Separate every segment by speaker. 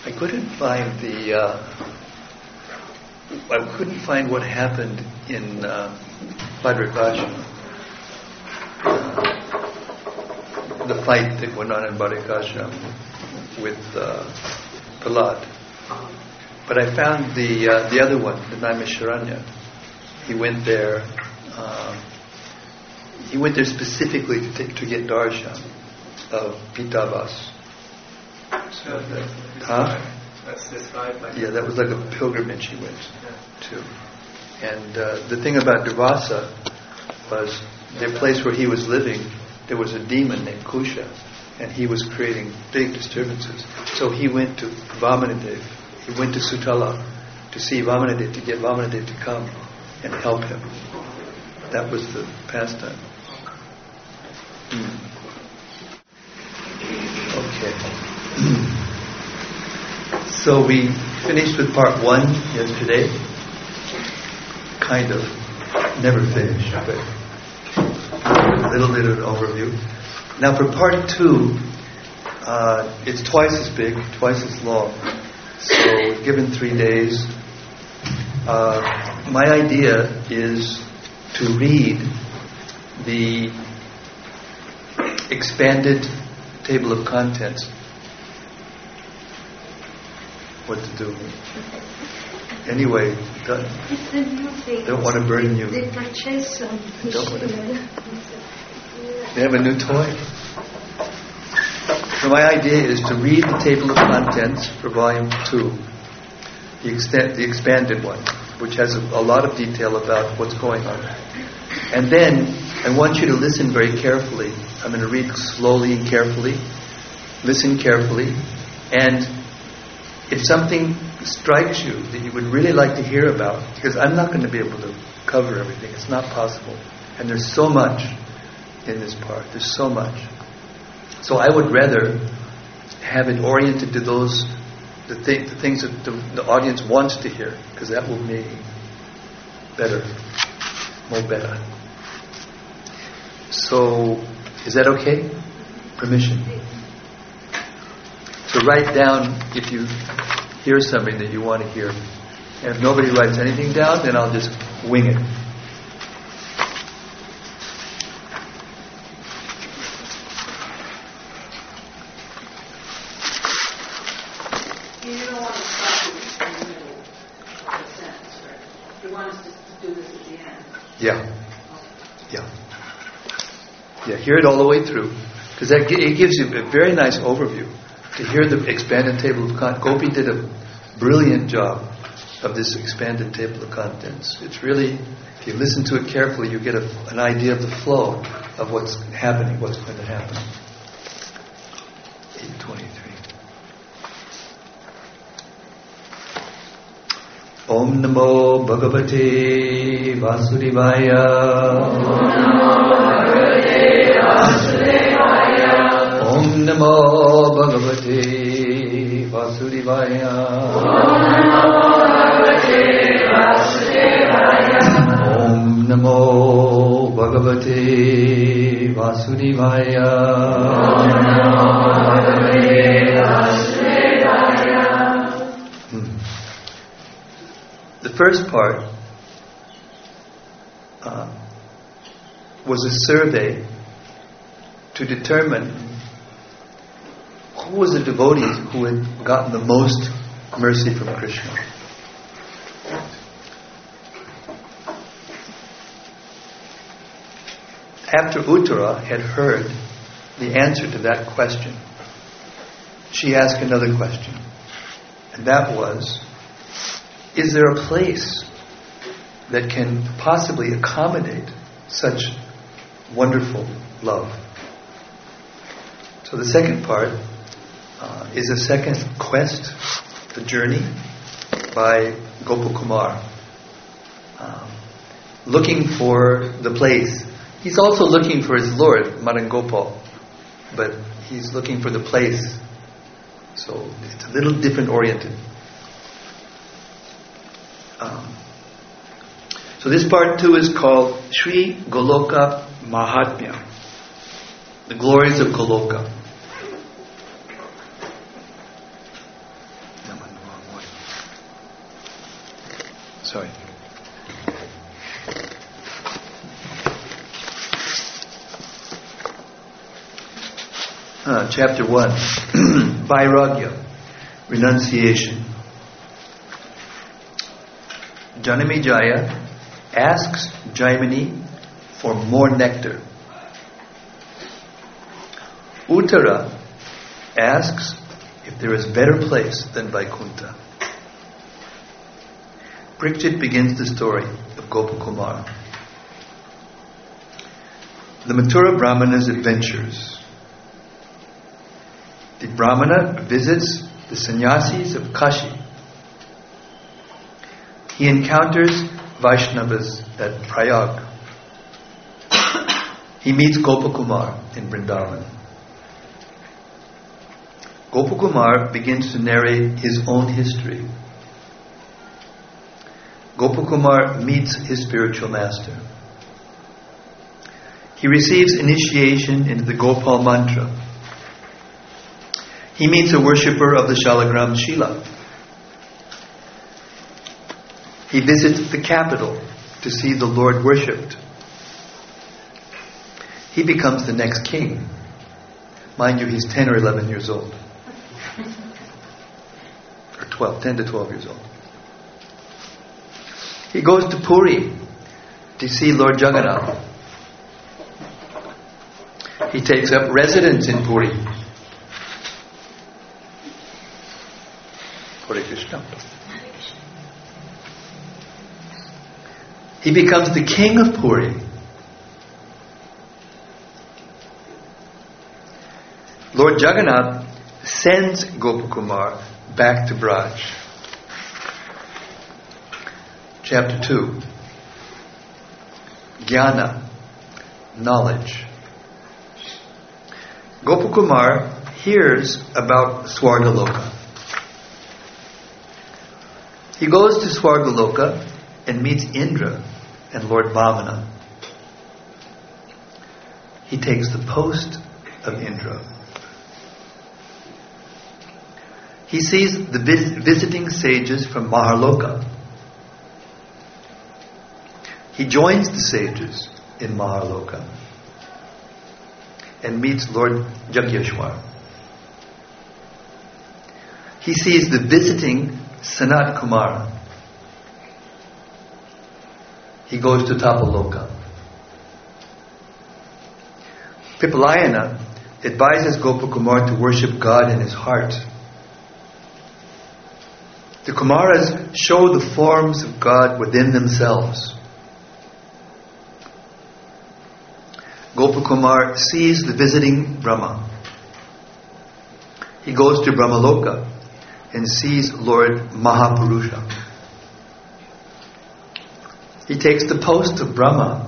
Speaker 1: I couldn't find I couldn't find what happened in Bhadrakasha. The fight that went on in Bhadrakasha with Prahlad. But I found the other one, the Naimisharanya. He went there. He went there specifically to get darshan of Pitavas.
Speaker 2: That's described like
Speaker 1: that was like a pilgrimage he went to. And the thing about Durvasa was the place where he was living, there was a demon named Kusha, and he was creating big disturbances. So he went to Vamanadev. He went to Sutala to see Vamanadev, to get Vamanadev to come and help him. That was the pastime. Okay. So we finished with part 1 yesterday. Kind of. Never finished, but a little bit of an overview. Now for part 2, it's twice as big, twice as long. So given 3 days, my idea is to read the expanded table of contents. What to do? Anyway, don't want to burden you.
Speaker 3: They purchased some machine.
Speaker 1: They have a new toy. So my idea is to read the table of contents for volume 2, the expanded one, which has a lot of detail about what's going on. And then I want you to listen very carefully. I'm going to read slowly and carefully. Listen carefully. And if something strikes you that you would really like to hear about, because I'm not going to be able to cover everything. It's not possible. And there's so much in this part. There's so much. So I would rather have it oriented to those, the things that the audience wants to hear, because that will make better, more better. So, is that okay? Permission. So write down if you hear something that you want to hear. And if nobody writes anything down, then I'll just wing it.
Speaker 4: You don't want to stop it in the middle of the sentence, right? You want us to do this at the end.
Speaker 1: Yeah. Hear it all the way through, because it gives you a very nice overview. To hear the expanded table of contents, Gopi did a brilliant job of this expanded table of contents. It's really, if you listen to it carefully, you get an idea of the flow of what's happening, what's going to happen. 8:23. Om Namo Bhagavate Vasudevaya. Om Namo Bhagavate Vasudevaya. Om Namo Bhagavate Vasudevaya. The first part was a survey to determine who was the devotee who had gotten the most mercy from Krishna. After Uttara had heard the answer to that question, she asked another question. And that was, is there a place that can possibly accommodate such wonderful love? So the second part is a second quest, the journey by Gopakumar, looking for the place. He's also looking for his Lord, Madan Gopal, but he's looking for the place. So it's a little different oriented. So this part 2 is called Sri Goloka Mahatmya, the glories of Goloka. Sorry. Chapter 1. Vairagya, renunciation. Janamejaya asks Jaimini for more nectar. Uttara asks if there is better place than Vaikuntha. Parikshit begins the story of Gopakumar. The Mathura Brahmana's adventures. The Brahmana visits the sannyasis of Kashi. He encounters Vaishnavas at Prayag. He meets Gopakumar in Vrindavan. Gopakumar begins to narrate his own history. Gopakumar meets his spiritual master. He receives initiation into the Gopal mantra. He meets a worshipper of the Shalagram Shila. He visits the capital to see the Lord worshipped. He becomes the next king. Mind you, he's 10 or 11 years old. Or 10 to 12 years old. He goes to Puri to see Lord Jagannath. He takes up residence in Puri. Hare Krishna. He becomes the king of Puri. Lord Jagannath sends Gopakumar back to Braj. Chapter 2. Jnana, knowledge. Gopakumar hears about Swargaloka. He goes to Swargaloka and meets Indra and Lord Vamana. He takes the post of Indra. He sees the visiting sages from Maharloka. He joins the sages in Maharloka and meets Lord Jagyeshwar. He sees the visiting Sanat Kumara. He goes to Tapaloka. Pipalayana advises Gopakumar to worship God in his heart. The Kumaras show the forms of God within themselves. Gopakumar sees the visiting Brahma. He goes to Brahmaloka and sees Lord Mahapurusha. He takes the post of Brahma.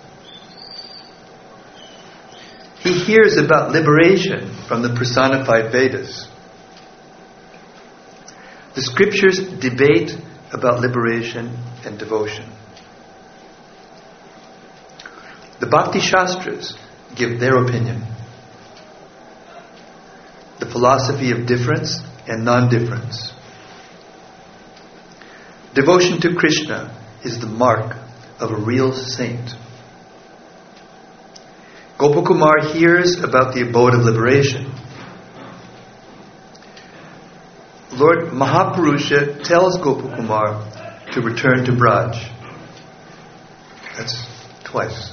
Speaker 1: He hears about liberation from the personified Vedas. The scriptures debate about liberation and devotion. The Bhakti Shastras give their opinion. The philosophy of difference and non-difference. Devotion to Krishna is the mark of a real saint. Gopakumar hears about the abode of liberation. Lord Mahapurusha tells Gopakumar to return to Braj. That's twice.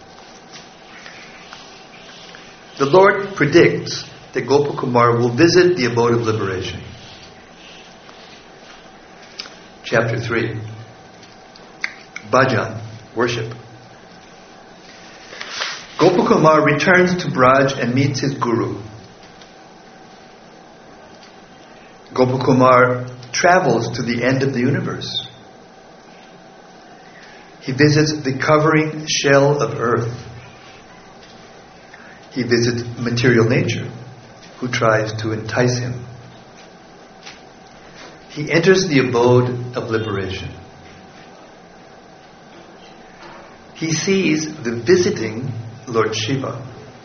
Speaker 1: The Lord predicts that Gopakumar will visit the abode of liberation. Chapter 3. Bhajan, worship. Gopakumar returns to Braj and meets his guru. Gopakumar travels to the end of the universe. He visits the covering shell of earth. He visits material nature, who tries to entice him. He enters the abode of liberation. He sees the visiting Lord Shiva.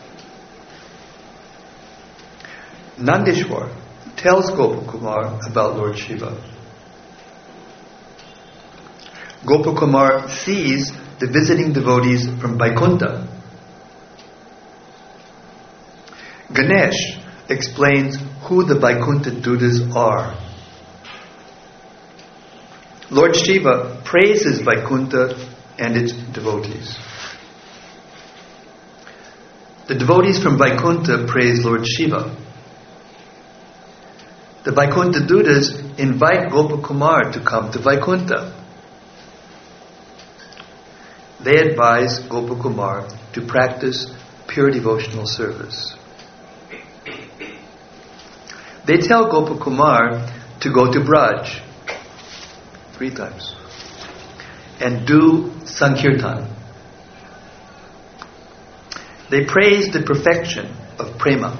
Speaker 1: Nandeshwar tells Gopakumar about Lord Shiva. Gopakumar sees the visiting devotees from Vaikuntha. Ganesh explains who the Vaikuntha Dutas are. Lord Shiva praises Vaikuntha and its devotees. The devotees from Vaikuntha praise Lord Shiva. The Vaikuntha Dutas invite Gopakumar to come to Vaikuntha. They advise Gopakumar to practice pure devotional service. They tell Gopakumar to go to Braj 3 times and do Sankirtan. They praise the perfection of prema.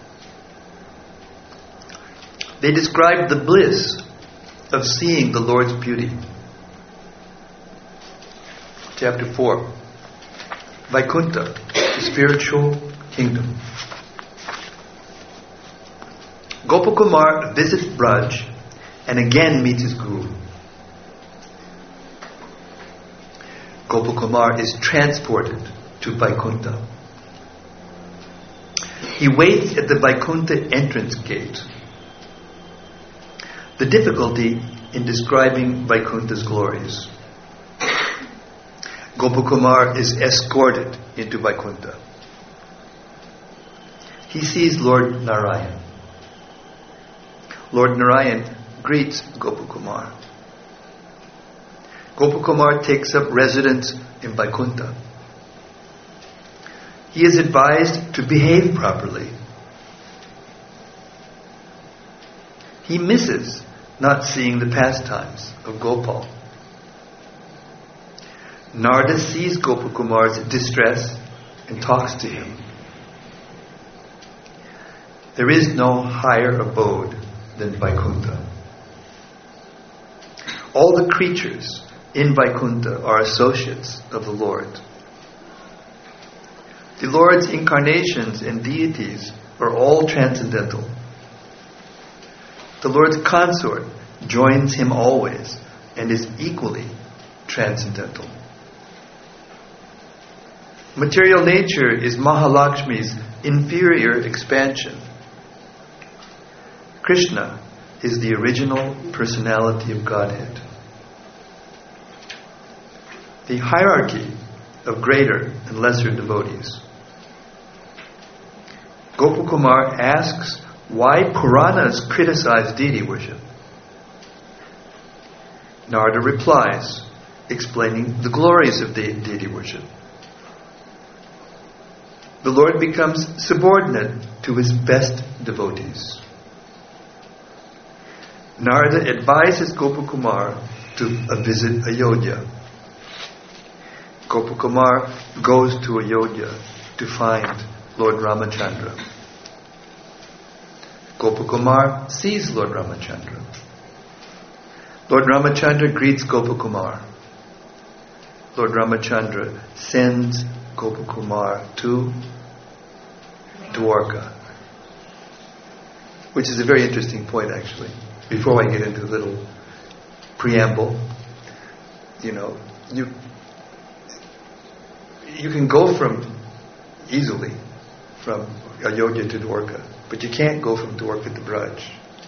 Speaker 1: They describe the bliss of seeing the Lord's beauty. Chapter 4. Vaikuntha, the spiritual kingdom. Gopakumar visits Braj and again meets his guru. Gopakumar is transported to Vaikuntha. He waits at the Vaikuntha entrance gate. The difficulty in describing Vaikuntha's glories. Gopakumar is escorted into Vaikuntha. He sees Lord Narayan. Lord Narayan greets Gopakumar. Gopakumar takes up residence in Vaikuntha. He is advised to behave properly. He misses not seeing the pastimes of Gopal. Narada sees Gopakumar's distress and talks to him. There is no higher abode than Vaikuntha. All the creatures in Vaikuntha are associates of the Lord. The Lord's incarnations and deities are all transcendental. The Lord's consort joins him always and is equally transcendental. Material nature is Mahalakshmi's inferior expansion. Krishna is the original personality of Godhead. The hierarchy of greater and lesser devotees. Gopakumar asks why Puranas criticize deity worship. Narada replies, explaining the glories of deity worship. The Lord becomes subordinate to his best devotees. Narada advises Gopakumar to visit Ayodhya. Gopakumar goes to Ayodhya to find Lord Ramachandra. Gopakumar sees Lord Ramachandra. Lord Ramachandra greets Gopakumar. Lord Ramachandra sends Gopakumar to Dwarka, which is a very interesting point actually. Before I get into a little preamble, you can go easily from Ayodhya to Dwarka, but you can't go from Dwarka to Braj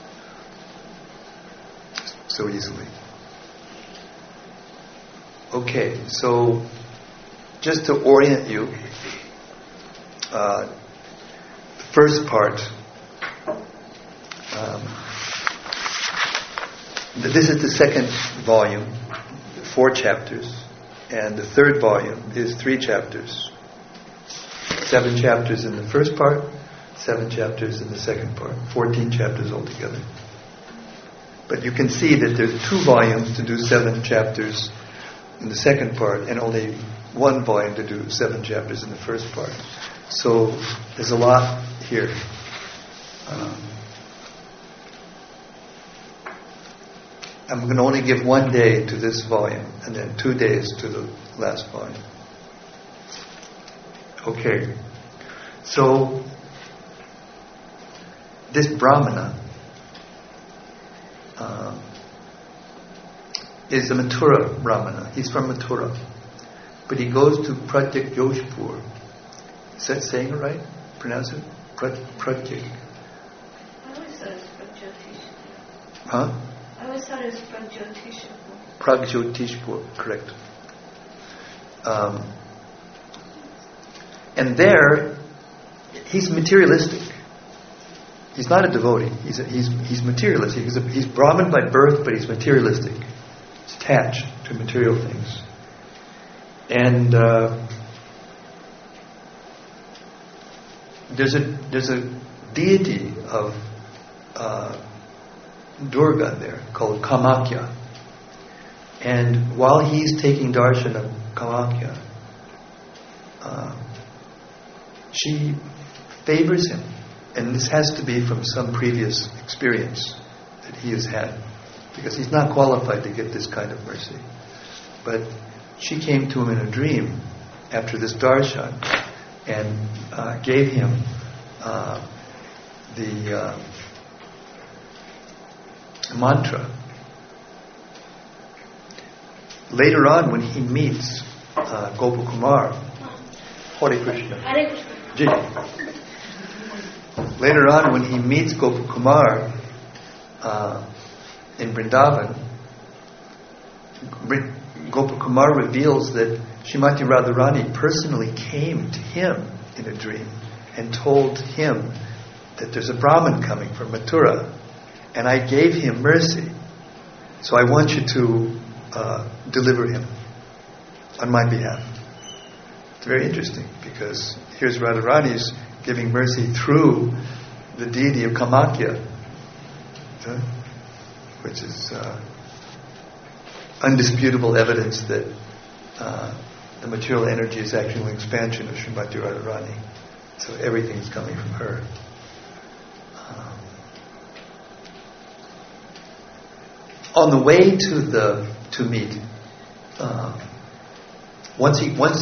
Speaker 1: so easily. Okay, so just to orient you, the first part, this is the second volume, 4 chapters, and the third volume is 3 chapters. 7 chapters in the first part, 7 chapters in the second part, 14 chapters altogether. But you can see that there's 2 volumes to do 7 chapters in the second part, and only 1 volume to do 7 chapters in the first part. So there's a lot here. I'm going to only give 1 day to this volume, and then 2 days to the last volume. Okay. So this Brahmana is a Mathura Brahmana. He's from Mathura. But he goes to Pratyek Joshpur. Is that saying it right? Pronounce it? Pratyek.
Speaker 3: I always thought it was Pragjyotishpur.
Speaker 1: Huh?
Speaker 3: I always thought it was Pragjyotishpur.
Speaker 1: Pragjyotishpur, correct. And there, he's materialistic. He's not a devotee. He's materialistic. He's Brahmin by birth, but he's materialistic. He's attached to material things. And there's a deity of Durga there called Kamakya. And while he's taking darshan of Kamakya, she favors him. And this has to be from some previous experience that he has had, because he's not qualified to get this kind of mercy. But she came to him in a dream after this darshan and gave him the mantra. Later on, when he meets Gopakumar, Hare Krishna.
Speaker 3: Hare Krishna.
Speaker 1: Later on, when he meets Gopakumar in Vrindavan, Gopakumar reveals that Srimati Radharani personally came to him in a dream and told him that there's a Brahmin coming from Mathura, and I gave him mercy, so I want you to deliver him on my behalf. It's very interesting, because here's Radharani's giving mercy through the deity of Kamakya, which is undisputable evidence that the material energy is actually an expansion of Srimati Radharani. So everything's coming from her. On the way to meet, once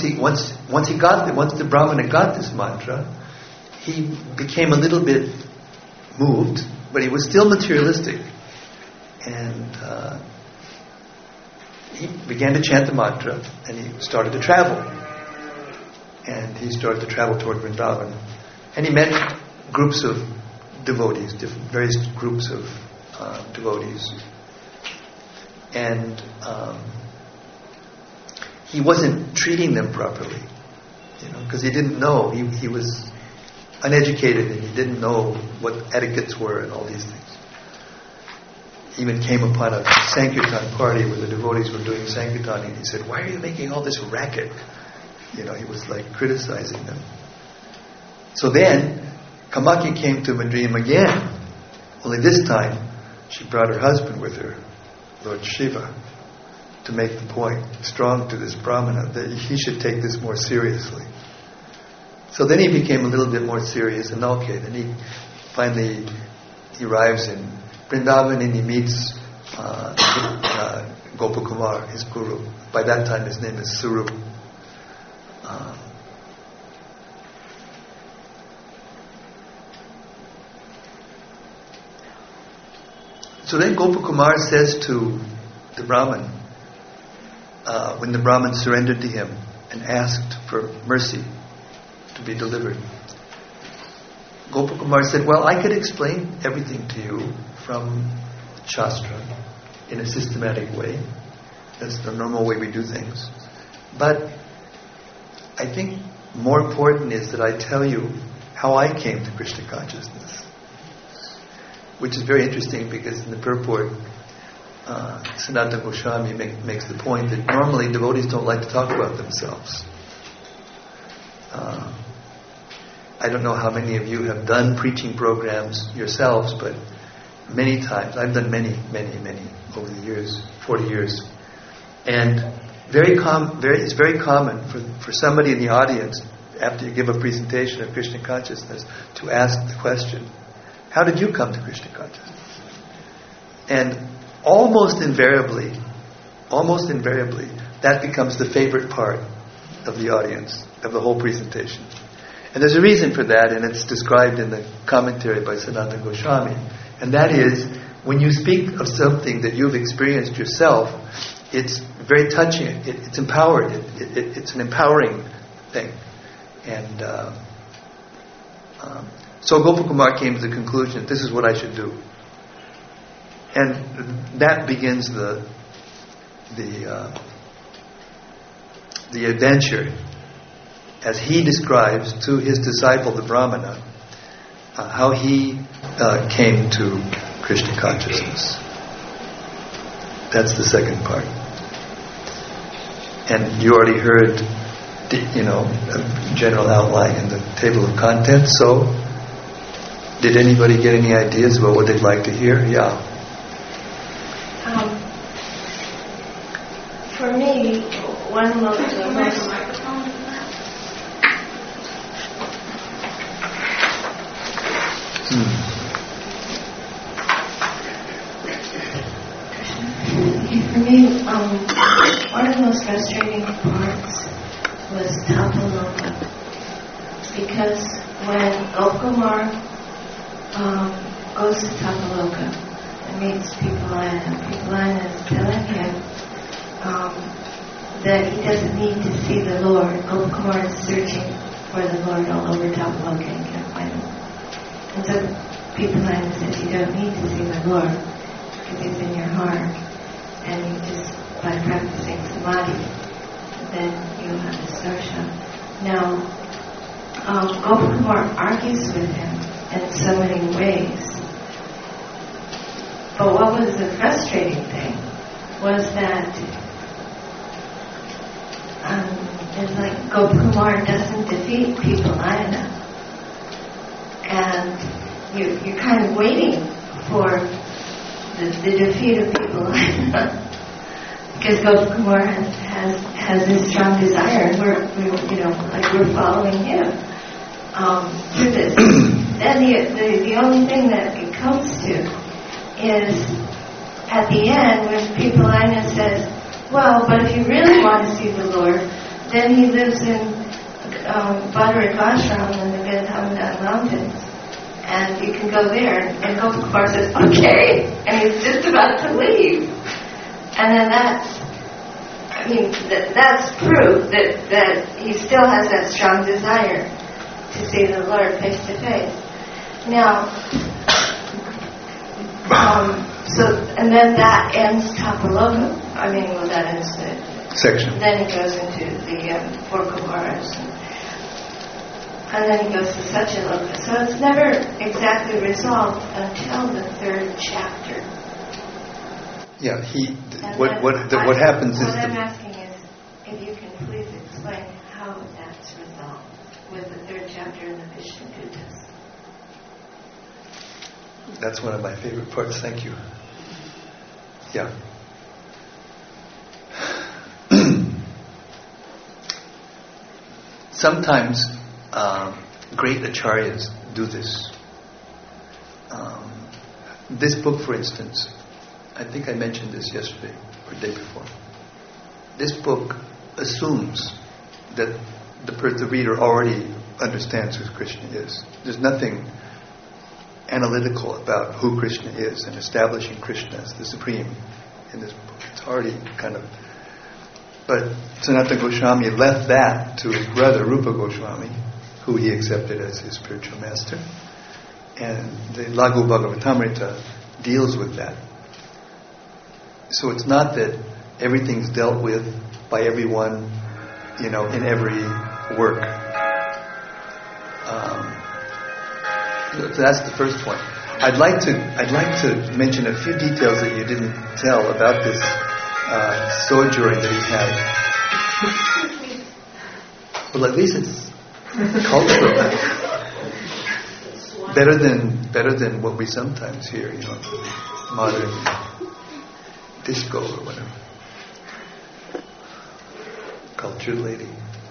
Speaker 1: the Brahmana got this mantra, he became a little bit moved, but he was still materialistic, and he began to chant the mantra, and he started to travel. And he started to travel toward Vrindavan, and he met groups of devotees, various groups of devotees, and he wasn't treating them properly, because he didn't know. He was uneducated, and he didn't know what etiquettes were and all these things. He even came upon a Sankirtan party where the devotees were doing Sankirtan, and he said, "Why are you making all this racket?" He was like criticizing them. So then, Kamakya came to Madrim again. Only this time, she brought her husband with her, Lord Shiva, to make the point strong to this Brahmana that he should take this more seriously. So then he became a little bit more serious, and then he finally arrives in Vrindavan, and he meets Gopakumar, his guru. By that time his name is Sarup. So then Gopakumar says to the Brahmin, when the Brahmin surrendered to him and asked for mercy to be delivered, Gopakumar said, "Well, I could explain everything to you from Shastra in a systematic way. That's the normal way we do things. But I think more important is that I tell you how I came to Krishna consciousness." Which is very interesting, because in the purport, Sanatana Goswami makes the point that normally devotees don't like to talk about themselves. I don't know how many of you have done preaching programs yourselves, but many times, I've done many over the years, 40 years. And it's very common for somebody in the audience, after you give a presentation of Krishna consciousness, to ask the question, "How did you come to Krishna consciousness?" And almost invariably, that becomes the favorite part of the audience, of the whole presentation. And there's a reason for that, and it's described in the commentary by Sanatana Goswami. And that is, when you speak of something that you've experienced yourself, it's very touching. It's empowered. It's an empowering thing. And so Gopakumar came to the conclusion, this is what I should do. And that begins the adventure, as he describes to his disciple, the Brahmana, how he came to Krishna consciousness. That's the second part. And you already heard, a general outline in the table of contents. So, did anybody get any ideas about what they'd like to hear? Yeah.
Speaker 3: For me, one of the most... For me, one of the most frustrating parts was Tapaloka, because when Gopakumar goes to Tapaloka and meets Pipalina is telling him that he doesn't need to see the Lord. Gopakumar is searching for the Lord all over Tapaloka and can't find him. And so Pipalina says, you don't need to see the Lord because he's in your heart. And you just, by practicing samadhi, then you'll have the darshan. Now, Gopakumar argues with him in so many ways. But what was the frustrating thing was that it's like Gopakumar doesn't defeat Pipalina. And you're kind of waiting for the defeat of Pipalina. Because Gopakumar has this strong desire, and we're following him through this. Then the only thing that it comes to is at the end when Pipalina says, well, but if you really want to see the Lord, then he lives in Bhadarashram in the Gandhamada Mountains, and you can go there. And Gopakumar says, okay, and he's just about to leave. And then that's proof that he still has that strong desire to see the Lord face to face. Now, and then that ends Tapaloka. That ends the
Speaker 1: section.
Speaker 3: Then he goes into the four Kumaras, and then he goes to Satyaloka. So it's never exactly resolved until the third chapter.
Speaker 1: Yeah, what happens is...
Speaker 3: What I'm asking is, if you can please explain how that's resolved with the third chapter in the Vishnu Dutas.
Speaker 1: That's one of my favorite parts, thank you. Yeah. Sometimes great acharyas do this. This book, for instance, I think I mentioned this yesterday or the day before. This book assumes that the reader already understands who Krishna is. There's nothing analytical about who Krishna is and establishing Krishna as the supreme in this book. It's already kind of... But Sanatana Goswami left that to his brother Rupa Goswami, who he accepted as his spiritual master. And the Laghu Bhagavatamrita deals with that. So it's not that everything's dealt with by everyone, in every work. So that's the first point. I'd like to mention a few details that you didn't tell about this sojourn that he had. Well, at least it's cultural. Better than what we sometimes hear, modern disco or whatever. Cultured lady.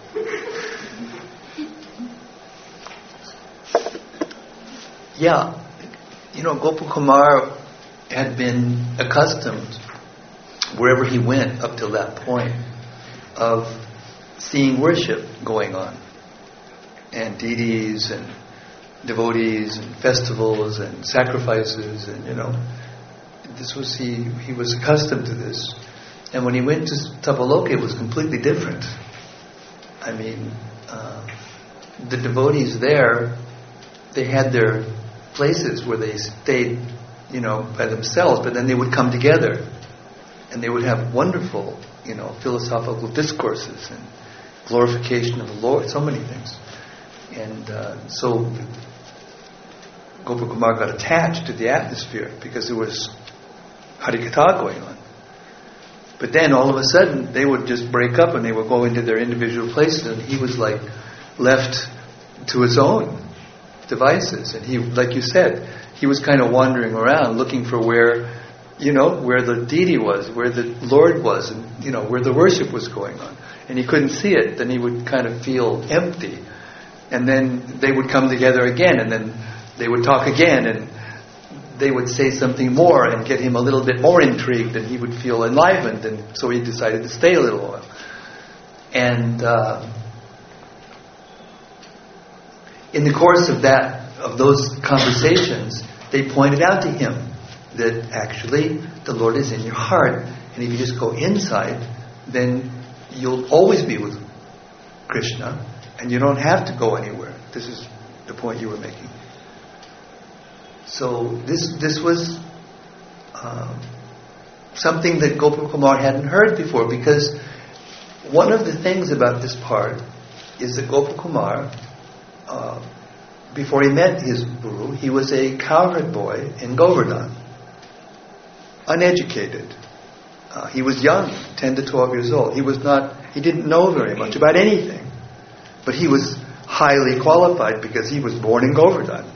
Speaker 1: Yeah, Gopakumar had been accustomed, wherever he went up till that point, of seeing worship going on, and deities and devotees and festivals and sacrifices, and this was he was accustomed to this, And when he went to Tapaloka, it was completely different. I mean, the devotees there, they had their places where they stayed, by themselves, but then they would come together and they would have wonderful, philosophical discourses and glorification of the Lord, so many things. And so Gopakumar got attached to the atmosphere because there was Harikatha going on. But then all of a sudden they would just break up and they would go into their individual places, and he was like left to his own devices. And he, like you said, he was kind of wandering around looking for where the deity was, where the Lord was, and where the worship was going on. And he couldn't see it. Then he would kind of feel empty. And then they would come together again, and then they would talk again, and they would say something more and get him a little bit more intrigued, and he would feel enlivened, and so he decided to stay a little while. And in the course of those conversations, they pointed out to him that actually the Lord is in your heart, and if you just go inside, then you'll always be with Krishna, and you don't have to go anywhere. This is the point you were making. So this was something that Gopakumar hadn't heard before, because one of the things about this part is that Gopakumar, before he met his guru, he was a cowherd boy in Govardhan, uneducated. He was young, 10 to 12 years old. He didn't know very much about anything, but he was highly qualified because he was born in Govardhan.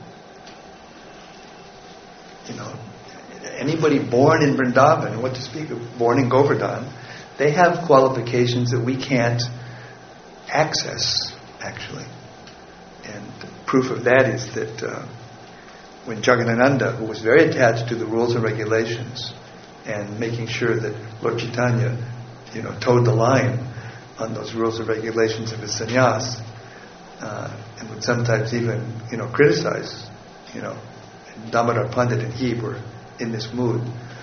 Speaker 1: Anybody born in Vrindavan, what to speak of born in Govardhan, they have qualifications that we can't access, actually. And the proof of that is that when Jagadananda, who was very attached to the rules and regulations and making sure that Lord Chaitanya, towed the line on those rules and regulations of his sannyas, and would sometimes even, criticize, Damodar Pandit and he were in this mood.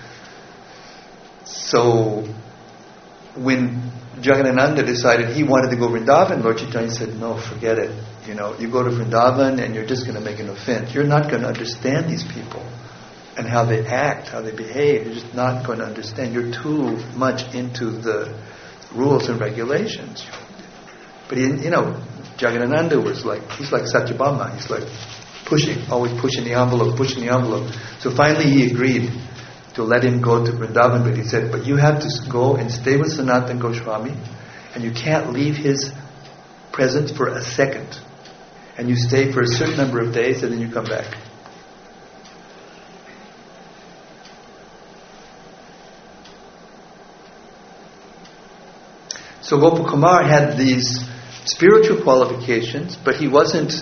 Speaker 1: So when Jagadananda decided he wanted to go to Vrindavan, Lord Chaitanya said, no, forget it. You go to Vrindavan and you're just going to make an offense. You're not going to understand these people and how they act, how they behave. You're just not going to understand. You're too much into the rules and regulations. But Jagadananda was he's like Satyabhama. He's like always pushing the envelope. So finally he agreed to let him go to Vrindavan, but he said, but you have to go and stay with Sanatana Goswami, and you can't leave his presence for a second. And you stay for a certain number of days, and then you come back. So Gopakumar had these spiritual qualifications, but he wasn't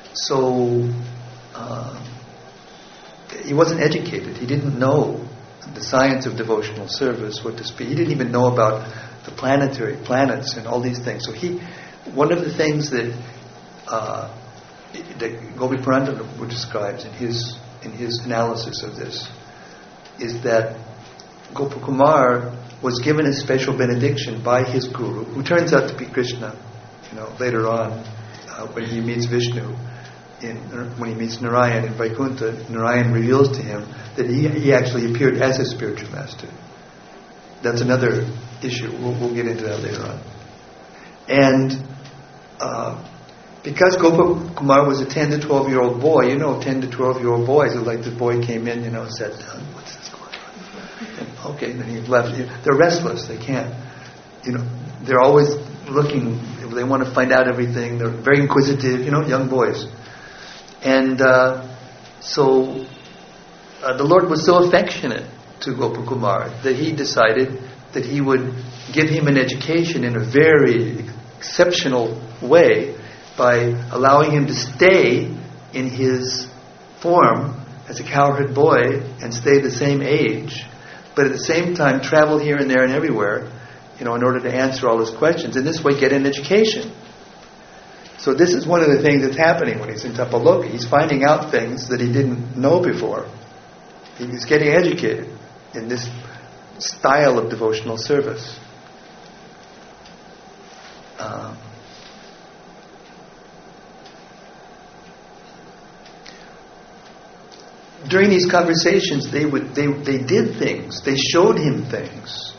Speaker 1: he wasn't educated. He didn't know the science of devotional service, what to speak. He didn't even know about the planets and all these things. So one of the things that Gopi Purandaru describes in his analysis of this is that Gopakumar was given a special benediction by his guru, who turns out to be Krishna. Later on, when he meets Vishnu, when he meets Narayan in Vaikuntha, Narayan reveals to him that he actually appeared as a spiritual master. That's another issue. We'll get into that later on. And because Gopakumar was a 10 to 12-year-old boy, 10 to 12-year-old boys, like the boy came in, sat down, what's this going on? And, okay, then he left. They're restless. They can't. They're always looking. They want to find out everything. They're very inquisitive, young boys. And so the Lord was so affectionate to Gopakumar that he decided that he would give him an education in a very exceptional way by allowing him to stay in his form as a cowherd boy and stay the same age, but at the same time travel here and there and everywhere, in order to answer all his questions. And this way get an education. So this is one of the things that's happening when he's in Tapaloka. He's finding out things that he didn't know before. He's getting educated in this style of devotional service. During these conversations, they did things. They showed him things.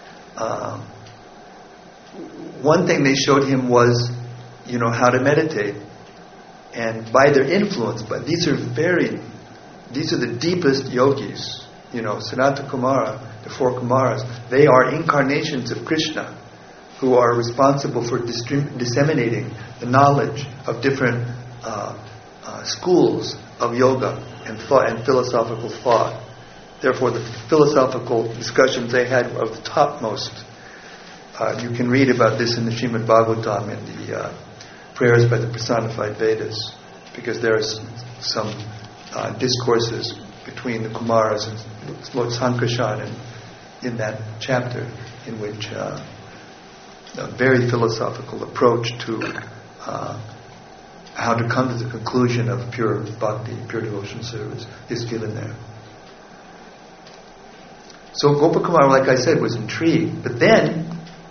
Speaker 1: One thing they showed him was, how to meditate, and by their influence. But these are the deepest yogis. Sanata Kumara, the 4 Kumaras, they are incarnations of Krishna, who are responsible for disseminating the knowledge of different schools of yoga and thought and philosophical thought. Therefore, the philosophical discussions they had were of the topmost. You can read about this in the Srimad Bhagavatam and the prayers by the personified Vedas, because there are some discourses between the Kumaras and Lord Sankarshan in that chapter, in which a very philosophical approach to how to come to the conclusion of pure bhakti, pure devotional service, is given there. So Gopakumara, like I said, was intrigued. But then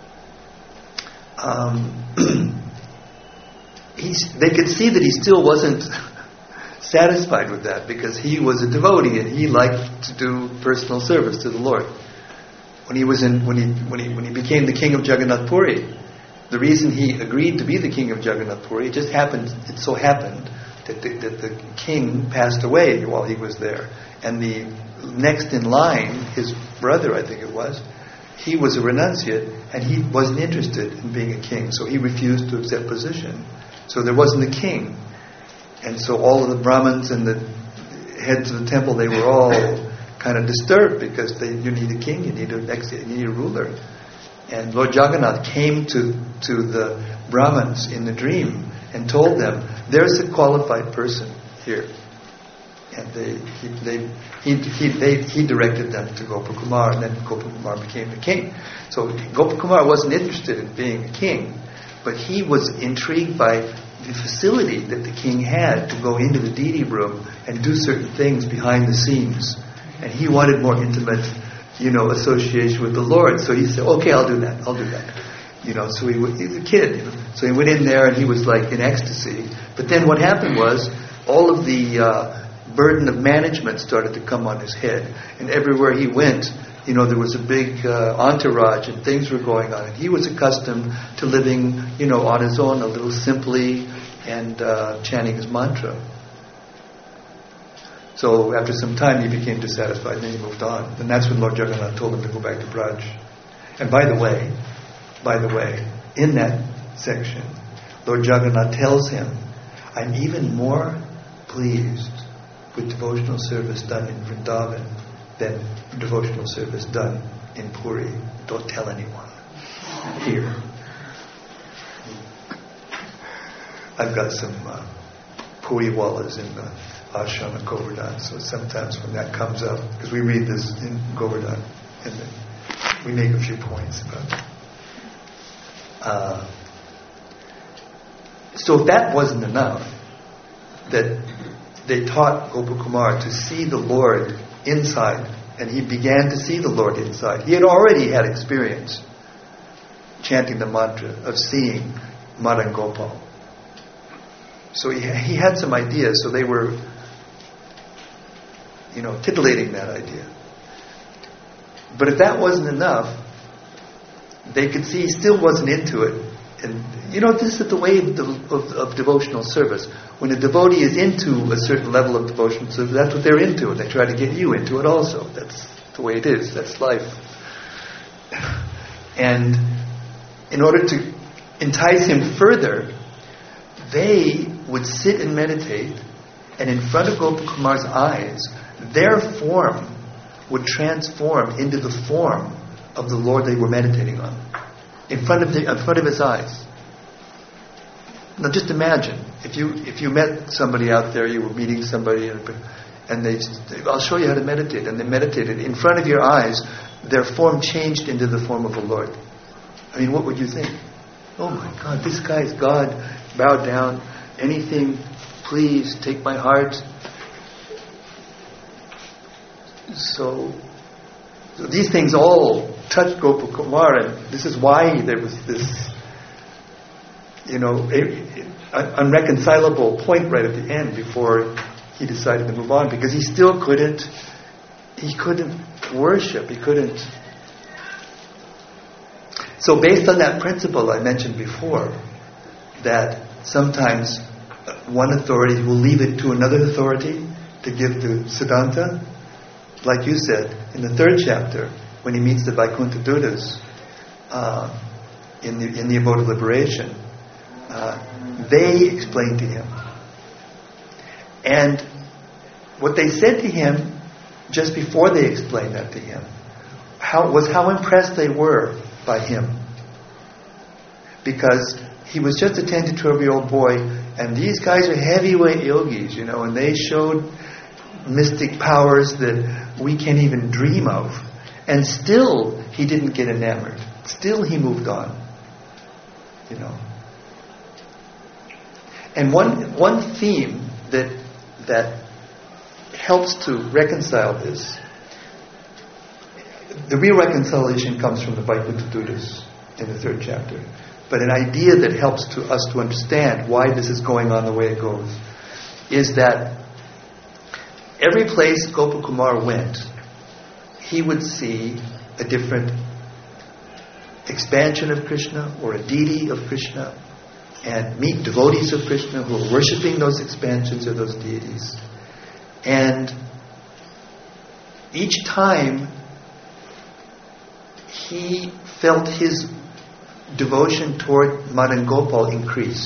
Speaker 1: they could see that he still wasn't satisfied with that, because he was a devotee and he liked to do personal service to the Lord. When he became the king of Jagannath Puri, the reason he agreed to be the king of Jagannath Puri, it so happened that the king passed away while he was there, and the next in line, his brother, I think it was, he was a renunciate, and he wasn't interested in being a king, so he refused to accept position. So there wasn't a king. And so all of the Brahmins and the heads of the temple, they were all kind of disturbed, because you need a king, you need a ruler. And Lord Jagannath came to the Brahmins in the dream and told them, there's a qualified person here. And he directed them to Gopakumar, and then Gopakumar became the king. So Gopakumar wasn't interested in being a king, but he was intrigued by the facility that the king had to go into the deity room and do certain things behind the scenes. And he wanted more intimate, association with the Lord. So he said, okay, I'll do that. So he's a kid, So he went in there and he was like in ecstasy. But then what happened was, all of the burden of management started to come on his head. And everywhere he went, there was a big entourage and things were going on. And he was accustomed to living, on his own, a little simply, and chanting his mantra. So after some time he became dissatisfied, and then he moved on. And that's when Lord Jagannath told him to go back to Braj. And by the way, in that section, Lord Jagannath tells him, I'm even more pleased with devotional service done in Vrindavan than devotional service done in Puri. Don't tell anyone. Here. I've got some Puri Wallas in the ashram at Govardhan, so sometimes when that comes up, because we read this in Govardhan, and then we make a few points about it. So if that wasn't enough, that they taught Gopakumar to see the Lord inside, and he began to see the Lord inside. He had already had experience chanting the mantra of seeing Madan Gopal. So he had some ideas, so they were titillating that idea. But if that wasn't enough, they could see he still wasn't into it. And this is the way of devotional service. When a devotee is into a certain level of devotional service, that's what they're into, and they try to get you into it also. That's the way it is. That's life. And in order to entice him further, they would sit and meditate, and in front of Gopakumar's eyes, their form would transform into the form of the Lord they were meditating on, in front of his eyes. Now, just imagine if you met somebody out there, you were meeting somebody, and they, I'll show you how to meditate, and they meditated in front of your eyes. Their form changed into the form of the Lord. I mean, what would you think? Oh my God, this guy is God. Bow down. Anything, please take my heart. So So these things all touched Gopakumar, and this is why there was this, unreconcilable point right at the end before he decided to move on, because he still couldn't worship, he couldn't. So based on that principle I mentioned before, that sometimes one authority will leave it to another authority to give the Siddhanta, like you said, in the 3rd chapter, when he meets the Vaikuntha Dutas in the abode of liberation, they explained to him. And what they said to him just before they explained that to him was how impressed they were by him. Because he was just a 10 to 12-year-old boy, and these guys are heavyweight yogis, and they showed mystic powers that we can't even dream of. And still, he didn't get enamored. Still, he moved on. And one theme that helps to reconcile this, the real reconciliation comes from the Vaikuntha Dutas in the 3rd chapter. But an idea that helps us to understand why this is going on the way it goes is that every place Gopakumar went, he would see a different expansion of Krishna or a deity of Krishna, and meet devotees of Krishna who are worshipping those expansions or those deities. And each time he felt his devotion toward Madan Gopal increase.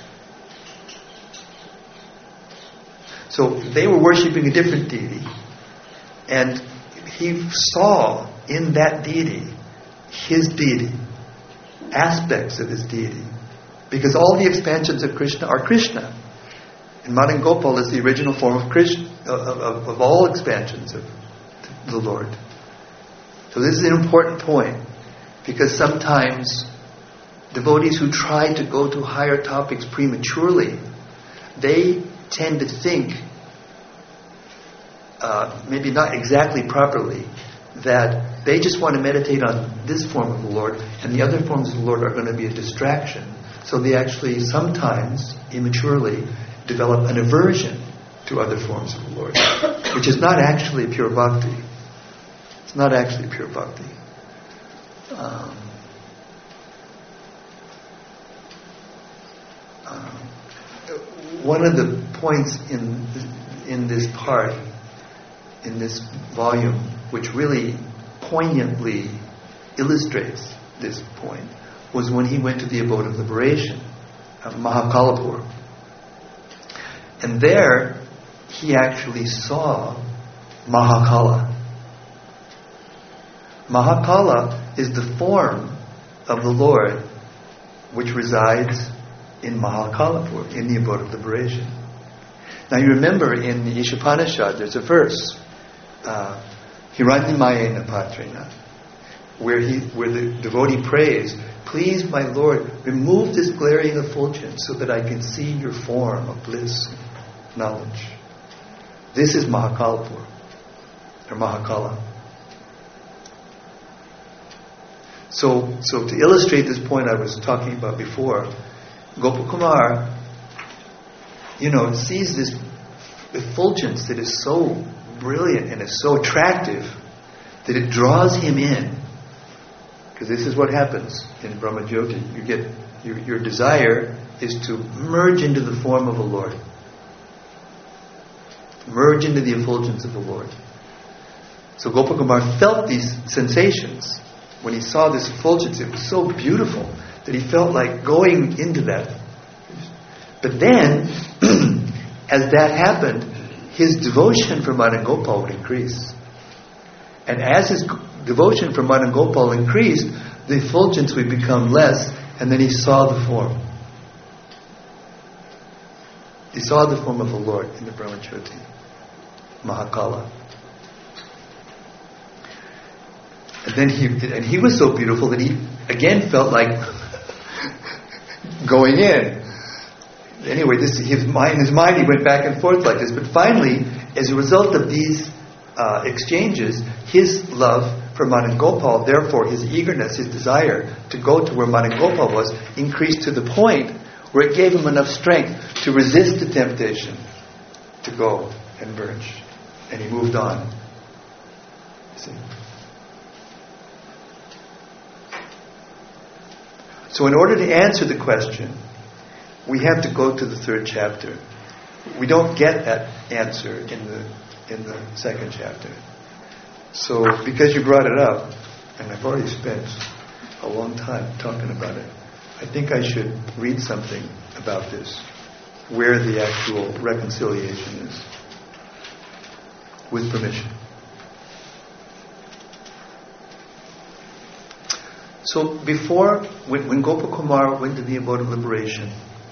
Speaker 1: So they were worshipping a different deity, and he saw in that deity his deity, aspects of his deity, because all the expansions of Krishna are Krishna, and Madan Gopal is the original form of Krishna, of all expansions of the Lord. So this is an important point, because sometimes devotees who try to go to higher topics prematurely, they tend to think, maybe not exactly properly, that they just want to meditate on this form of the Lord, and the other forms of the Lord are going to be a distraction. So they actually sometimes, immaturely, develop an aversion to other forms of the Lord, which is not actually pure bhakti. It's not actually pure bhakti. One of the points in this part, in this volume, which really poignantly illustrates this point, was when he went to the abode of liberation, Mahakalapur. And there, he actually saw Mahakala. Mahakala is the form of the Lord which resides in Mahakalapur, in the abode of liberation. Now you remember in the Ishopanishad there's a verse, Hiranyamayena Patrena, where the devotee prays, "Please, my Lord, remove this glaring effulgence so that I can see your form of bliss and knowledge." This is Mahakalapur, or Mahakala. So to illustrate this point I was talking about before, Gopakumar, sees this effulgence that is so brilliant and is so attractive that it draws him in. Because this is what happens in Brahmajyoti. Your desire is to merge into the form of the Lord. Merge into the effulgence of the Lord. So Gopakumar felt these sensations. When he saw this effulgence, it was so beautiful that he felt like going into that. But then, as that happened, his devotion for Madan Gopal would increase. And as his devotion for Madan Gopal increased, the effulgence would become less, and then he saw the form. He saw the form of the Lord in the Brahmajyoti, Mahakala. And then he was so beautiful that he again felt like going in. Anyway, his mind, he went back and forth like this. But finally, as a result of these exchanges, his love for Manangopal, therefore his eagerness, his desire to go to where Manangopal was, increased to the point where it gave him enough strength to resist the temptation to go and merge. And he moved on. See? So in order to answer the question, we have to go to the third chapter. We don't get that answer in the second chapter. So because you brought it up, and I've already spent a long time talking about it, I think I should read something about this, where the actual reconciliation is, with permission. So before, when Gopakumar went to the abode of liberation,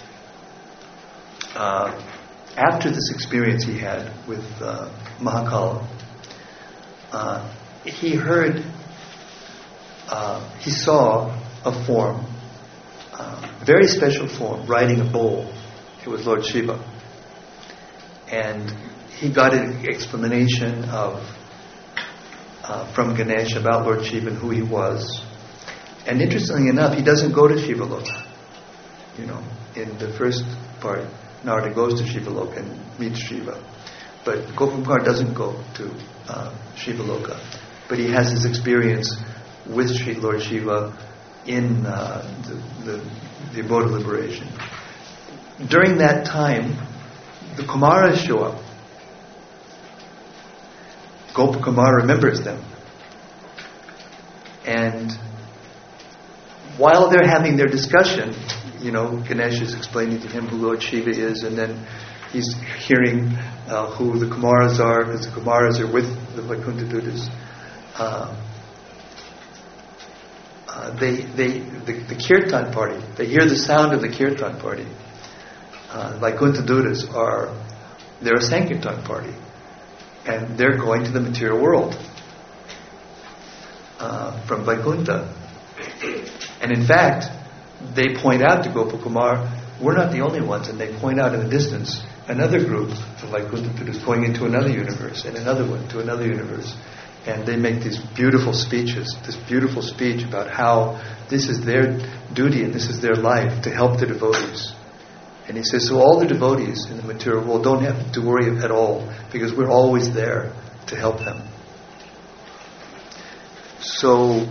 Speaker 1: after this experience he had with Mahakala, he saw a form, very special form, riding a bull. It was Lord Shiva. And he got an explanation from Ganesh about Lord Shiva and who he was. And interestingly enough, he doesn't go to Shivaloka. In the first part, Narada goes to Shivaloka and meets Shiva. But Gopakumar doesn't go to Shivaloka. But he has his experience with Lord Shiva in the abode of liberation. During that time, the Kumaras show up. Gopakumar remembers them. And while they're having their discussion, Ganesh is explaining to him who Lord Shiva is, and then he's hearing who the Kumaras are, because the Kumaras are with the Vaikuntha Dutas. The Kirtan party, they hear the sound of the Kirtan party. Vaikuntha Dutas they're a Sankirtan party, and they're going to the material world from Vaikuntha. And in fact, they point out to Gopakumar, we're not the only ones, and they point out in the distance another group of Vaikuntha Dutas going into another universe, and another one to another universe. And they make these beautiful speeches, this beautiful speech about how this is their duty and this is their life to help the devotees. And he says, so all the devotees in the material world don't have to worry at all, because we're always there to help them. So,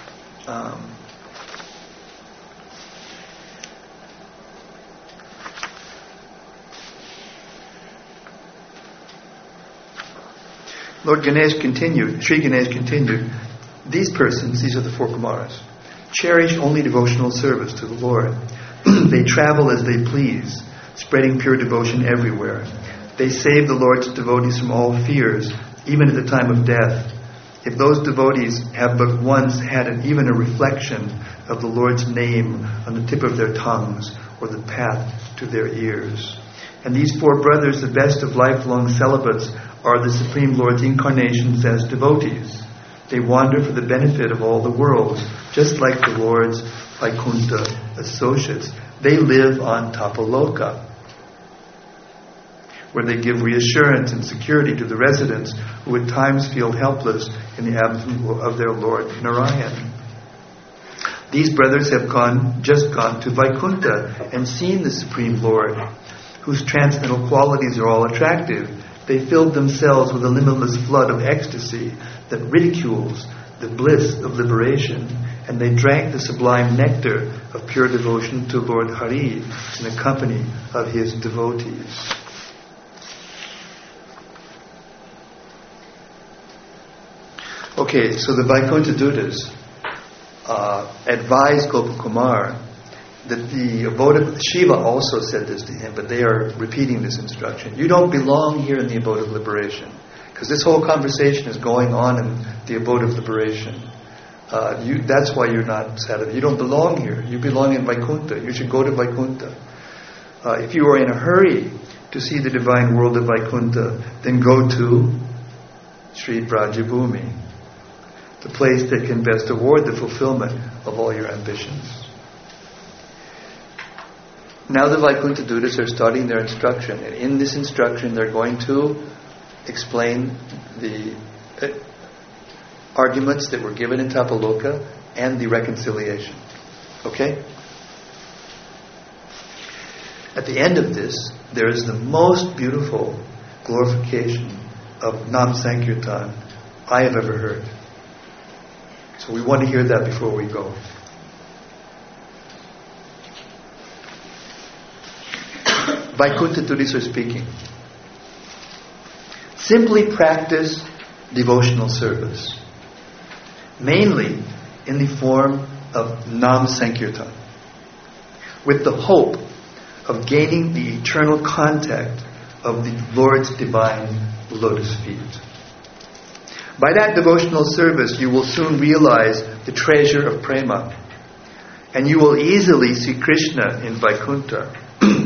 Speaker 1: Sri Ganesh continued, these persons, these are the four Kumaras, cherish only devotional service to the Lord. They travel as they please, spreading pure devotion everywhere. They save the Lord's devotees from all fears, even at the time of death. If those devotees have but once had even a reflection of the Lord's name on the tip of their tongues or the path to their ears. And these four brothers, the best of lifelong celibates, are the Supreme Lord's incarnations as devotees. They wander for the benefit of all the world, just like the Lord's Vaikuntha associates. They live on Tapaloka, where they give reassurance and security to the residents who at times feel helpless in the absence of their Lord Narayan. These brothers have just gone to Vaikuntha and seen the Supreme Lord, whose transcendental qualities are all attractive. They filled themselves with a limitless flood of ecstasy that ridicules the bliss of liberation, and they drank the sublime nectar of pure devotion to Lord Hari in the company of his devotees. Okay, so the Vaikuntha Dutas advised Gopakumar that the abode of Shiva also said this to him, but they are repeating this instruction. You don't belong here in the abode of liberation, because this whole conversation is going on in the abode of liberation. That's why you're not satisfied. You don't belong here. You belong in Vaikuntha. You should go to Vaikuntha. If you are in a hurry to see the divine world of Vaikuntha, then go to Sri Brajabhumi, the place that can best award the fulfillment of all your ambitions. Now the Vaikuntha Dutas are starting their instruction, and in this instruction they're going to explain the arguments that were given in Tapaloka and the reconciliation. Okay? At the end of this, there is the most beautiful glorification of Nam Sankirtan I have ever heard. So we want to hear that before we go. Vaikuntha Turiso speaking. Simply practice devotional service, mainly in the form of Nam Sankirtan, with the hope of gaining the eternal contact of the Lord's divine lotus feet. By that devotional service, you will soon realize the treasure of prema, and you will easily see Krishna in Vaikuntha.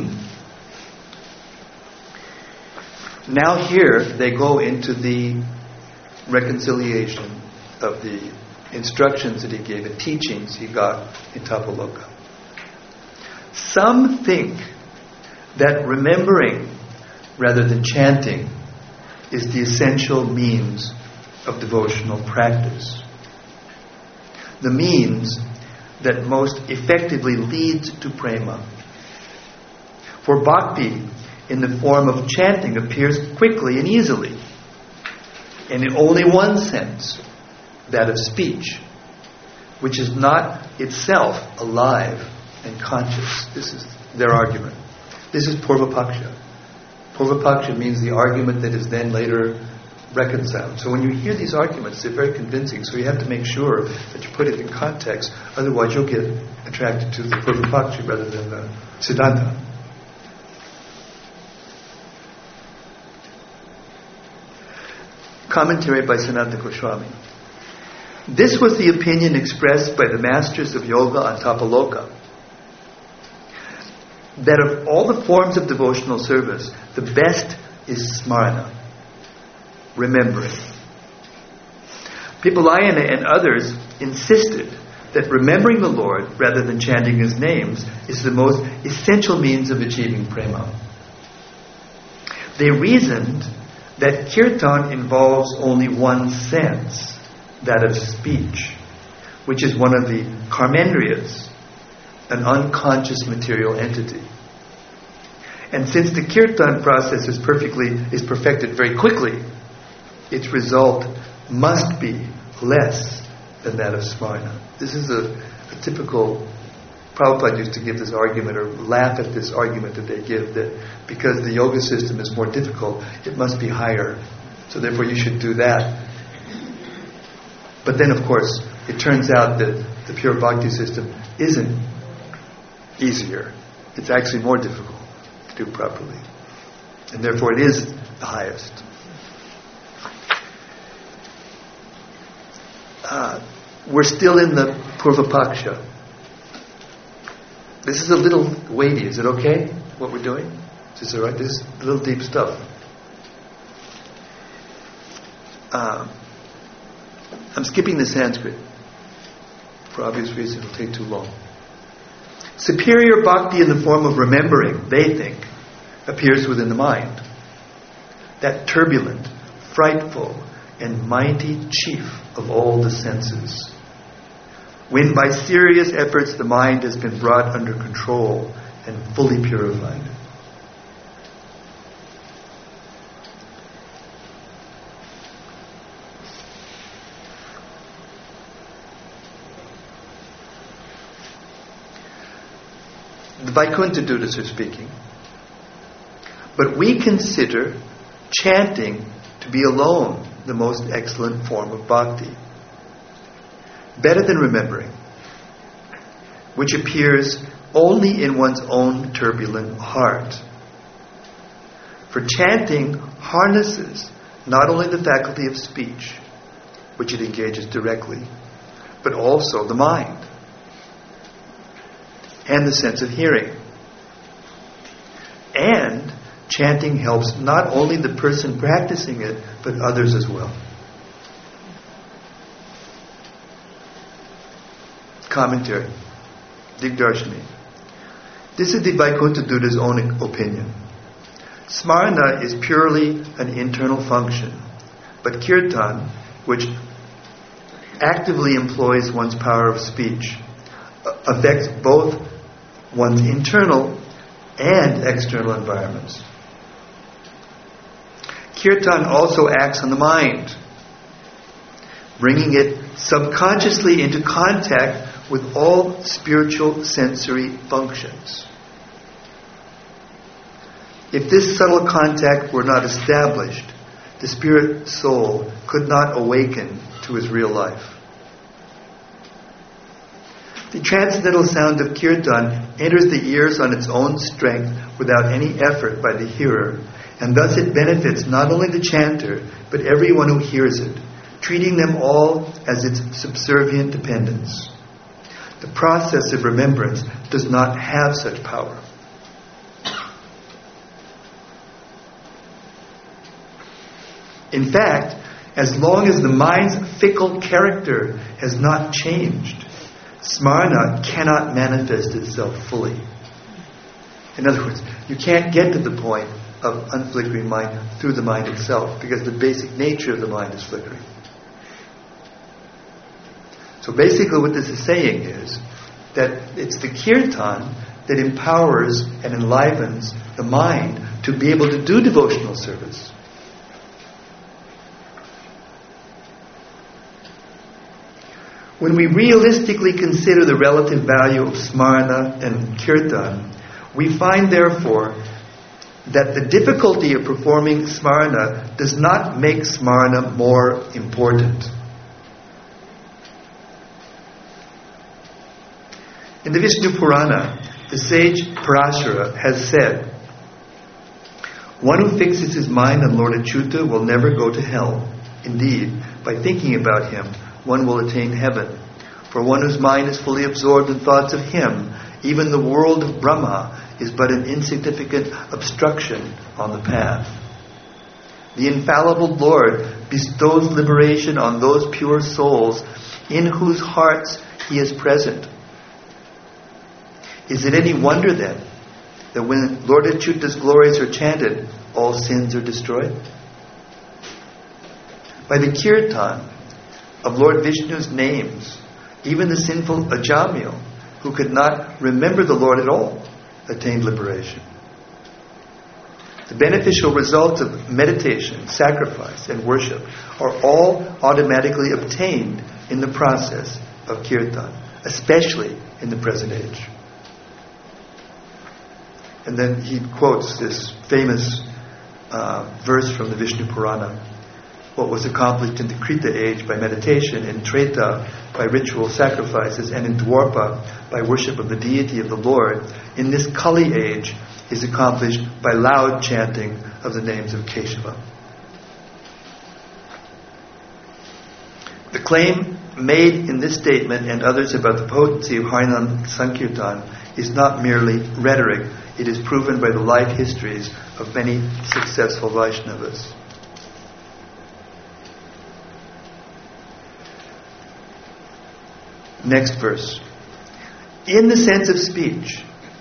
Speaker 1: Now here they go into the reconciliation of the instructions that he gave, the teachings he got in Tapaloka. Some think that remembering rather than chanting is the essential means of devotional practice. The means that most effectively leads to prema. For bhakti in the form of chanting appears quickly and easily, and in only one sense, that of speech, which is not itself alive and conscious. This is their argument. This is Purvapaksha. Purvapaksha means the argument that is then later reconciled. So when you hear these arguments, they're very convincing, so you have to make sure that you put it in context, otherwise you'll get attracted to the Purvapaksha rather than the Siddhanta. Commentary by Sanatana Goswami. This was the opinion expressed by the masters of yoga on Tapaloka, that of all the forms of devotional service, the best is smarana, remembering. Pipalayana and others insisted that remembering the Lord rather than chanting His names is the most essential means of achieving prema. They reasoned that kirtan involves only one sense, that of speech, which is one of the karmendriyas, an unconscious material entity. And since the kirtan process is perfected very quickly, its result must be less than that of smarana. This is a typical, Prabhupada used to give this argument or laugh at this argument that they give, that because the yoga system is more difficult, it must be higher. So therefore you should do that. But then of course, it turns out that the pure bhakti system isn't easier. It's actually more difficult to do properly. And therefore it is the highest. We're still in the Purvapaksha. This is a little weighty. Is it okay, what we're doing? Is this all right? This is a little deep stuff. I'm skipping the Sanskrit. For obvious reasons, it'll take too long. Superior bhakti in the form of remembering, they think, appears within the mind. That turbulent, frightful, and mighty chief of all the senses. When by serious efforts the mind has been brought under control and fully purified. The Vaikuntha Dutas are speaking. But we consider chanting to be alone the most excellent form of bhakti. Better than remembering, which appears only in one's own turbulent heart. For chanting harnesses not only the faculty of speech, which it engages directly, but also the mind and the sense of hearing. And chanting helps not only the person practicing it, but others as well. Commentary. Digdarshani. This is the Vaikuntha Dutta's own opinion. Smarana is purely an internal function, but kirtan, which actively employs one's power of speech, affects both one's internal and external environments. Kirtan also acts on the mind, bringing it subconsciously into contact with all spiritual sensory functions. If this subtle contact were not established, the spirit soul could not awaken to his real life. The transcendental sound of kirtan enters the ears on its own strength without any effort by the hearer, and thus it benefits not only the chanter, but everyone who hears it, treating them all as its subservient dependents. The process of remembrance does not have such power. In fact, as long as the mind's fickle character has not changed, smarana cannot manifest itself fully. In other words, you can't get to the point of unflickering mind through the mind itself, because the basic nature of the mind is flickering. So basically what this is saying is that it's the kirtan that empowers and enlivens the mind to be able to do devotional service. When we realistically consider the relative value of smarana and kirtan, we find therefore that the difficulty of performing smarana does not make smarana more important. In the Vishnu Purana, the sage Parashara has said, "One who fixes his mind on Lord Achyuta will never go to hell. Indeed, by thinking about him, one will attain heaven. For one whose mind is fully absorbed in thoughts of him, even the world of Brahma is but an insignificant obstruction on the path." The infallible Lord bestows liberation on those pure souls in whose hearts He is present. Is it any wonder then that when Lord Achyuta's glories are chanted, all sins are destroyed? By the kirtan of Lord Vishnu's names, even the sinful Ajamil, who could not remember the Lord at all, attained liberation. The beneficial results of meditation, sacrifice, and worship are all automatically obtained in the process of kirtan, especially in the present age. And then he quotes this famous verse from the Vishnu Purana. What was accomplished in the Krita age by meditation, in Treta by ritual sacrifices, and in Dwarpa by worship of the deity of the Lord, in this Kali age is accomplished by loud chanting of the names of Keshava. The claim made in this statement and others about the potency of Harinam Sankirtan is not merely rhetoric. It is proven by the life histories of many successful Vaishnavas. Next verse. In the sense of speech,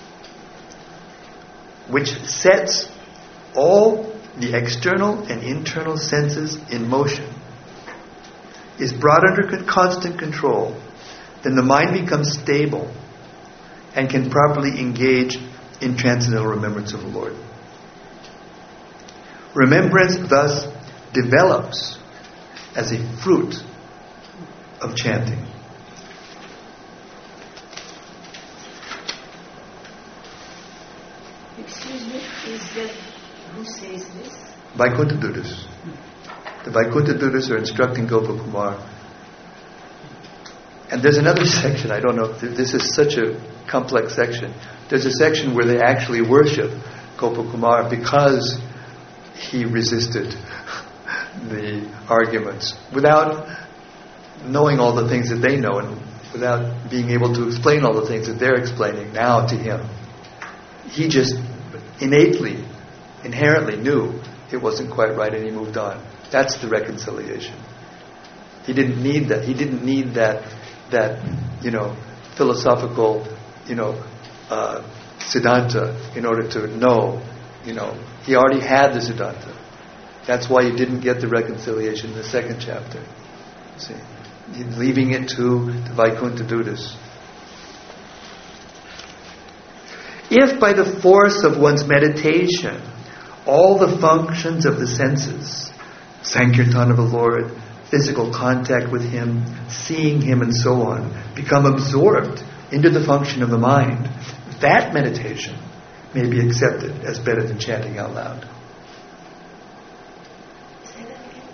Speaker 1: which sets all the external and internal senses in motion, is brought under constant control, then the mind becomes stable and can properly engage in transcendental remembrance of the Lord. Remembrance thus develops as a fruit of chanting.
Speaker 3: Excuse me, is that who says this?
Speaker 1: Vaikuntha Dutas. The Vaikuntha Dutas are instructing Gopakumar. And there's another section, I don't know, this is such a complex section. There's a section where they actually worship Gopakumar because he resisted the arguments without knowing all the things that they know and without being able to explain all the things that they're explaining now to him. He just innately, inherently knew it wasn't quite right and he moved on. That's the reconciliation. He didn't need that. He didn't need that philosophical, siddhanta in order to know he already had the Siddhanta. That's why he didn't get the reconciliation in the second chapter. See, leaving it to the Vaikuntha Dutas. If by the force of one's meditation, all the functions of the senses, Sankirtan of the Lord, physical contact with Him, seeing Him and so on, become absorbed into the function of the mind, that meditation may be accepted as better than chanting out loud.
Speaker 3: Say that again.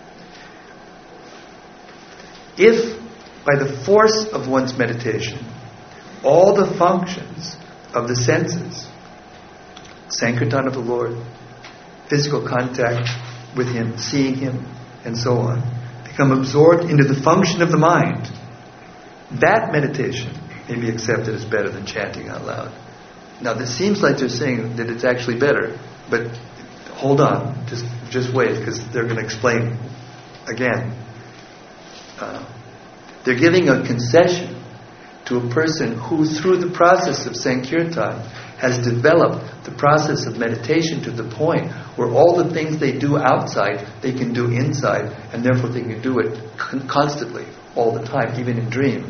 Speaker 1: If by the force of one's meditation, all the functions of the senses, Sankirtan of the Lord, physical contact with Him, seeing Him, and so on, become absorbed into the function of the mind, that meditation may be accepted as better than chanting out loud. Now, this seems like they're saying that it's actually better, but hold on, just wait, because they're going to explain again. They're giving a concession to a person who, through the process of Sankirtan, has developed the process of meditation to the point where all the things they do outside, they can do inside, and therefore they can do it constantly, all the time, even in dream.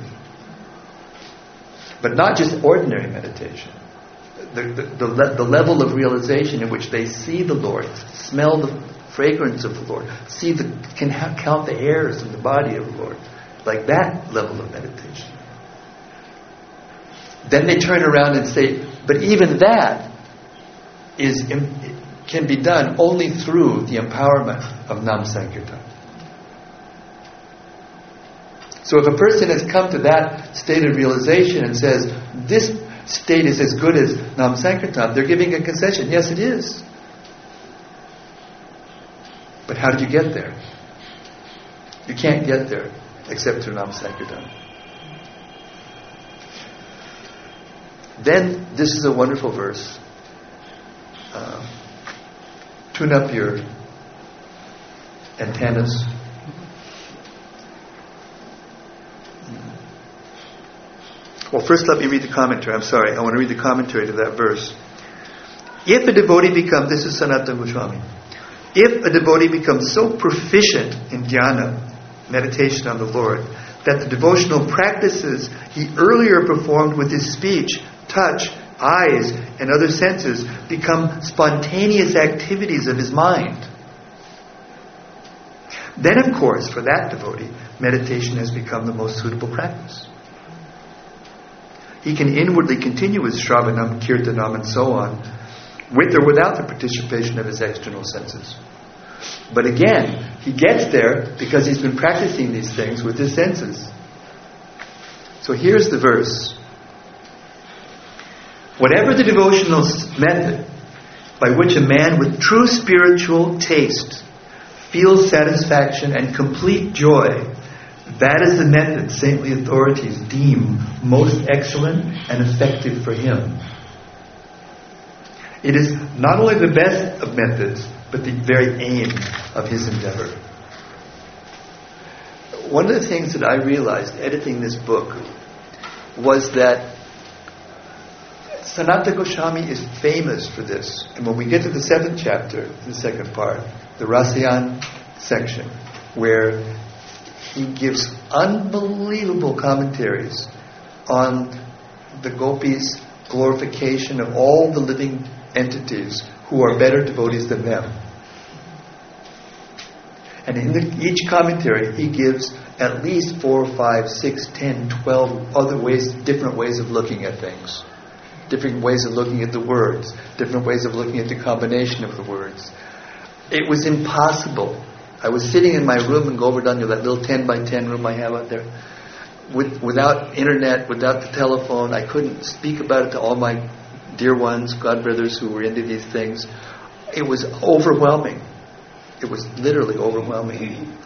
Speaker 1: But not just ordinary meditation. The level of realization in which they see the Lord, smell the fragrance of the Lord, can count the hairs in the body of the Lord, like that level of meditation. Then they turn around and say, but even that can be done only through the empowerment of Nam Sankirtan. So if a person has come to that state of realization and says, this state is as good as Nam Sankirtan, they're giving a concession. Yes, it is. But how did you get there? You can't get there except through Nam Sankirtan. Then, this is a wonderful verse. Tune up your antennas. Well, first let me read the commentary. I'm sorry, I want to read the commentary to that verse. If a devotee becomes, this is Sanatana Goswami, if a devotee becomes so proficient in dhyana, meditation on the Lord, that the devotional practices he earlier performed with his speech, touch, eyes, and other senses become spontaneous activities of his mind, then of course, for that devotee, meditation has become the most suitable practice. He can inwardly continue with Shravanam, Kirtanam, and so on, with or without the participation of his external senses. But again, he gets there because he's been practicing these things with his senses. So here's the verse. Whatever the devotional method by which a man with true spiritual taste feels satisfaction and complete joy, that is the method saintly authorities deem most excellent and effective for him. It is not only the best of methods, but the very aim of his endeavor. One of the things that I realized editing this book was that Sanatana Goswami is famous for this. And when we get to the 7th chapter, the second part, the Rasayan section, where he gives unbelievable commentaries on the gopis' glorification of all the living entities who are better devotees than them. And in each commentary, he gives at least 4, 5, 6, 10, 12 other ways, different ways of looking at things. Different ways of looking at the words. Different ways of looking at the combination of the words. It was impossible. I was sitting in my room in Govardhan, that little 10 by 10 room I have out there, without internet, without the telephone. I couldn't speak about it to all my dear ones, godbrothers who were into these things. It was overwhelming. It was literally overwhelming.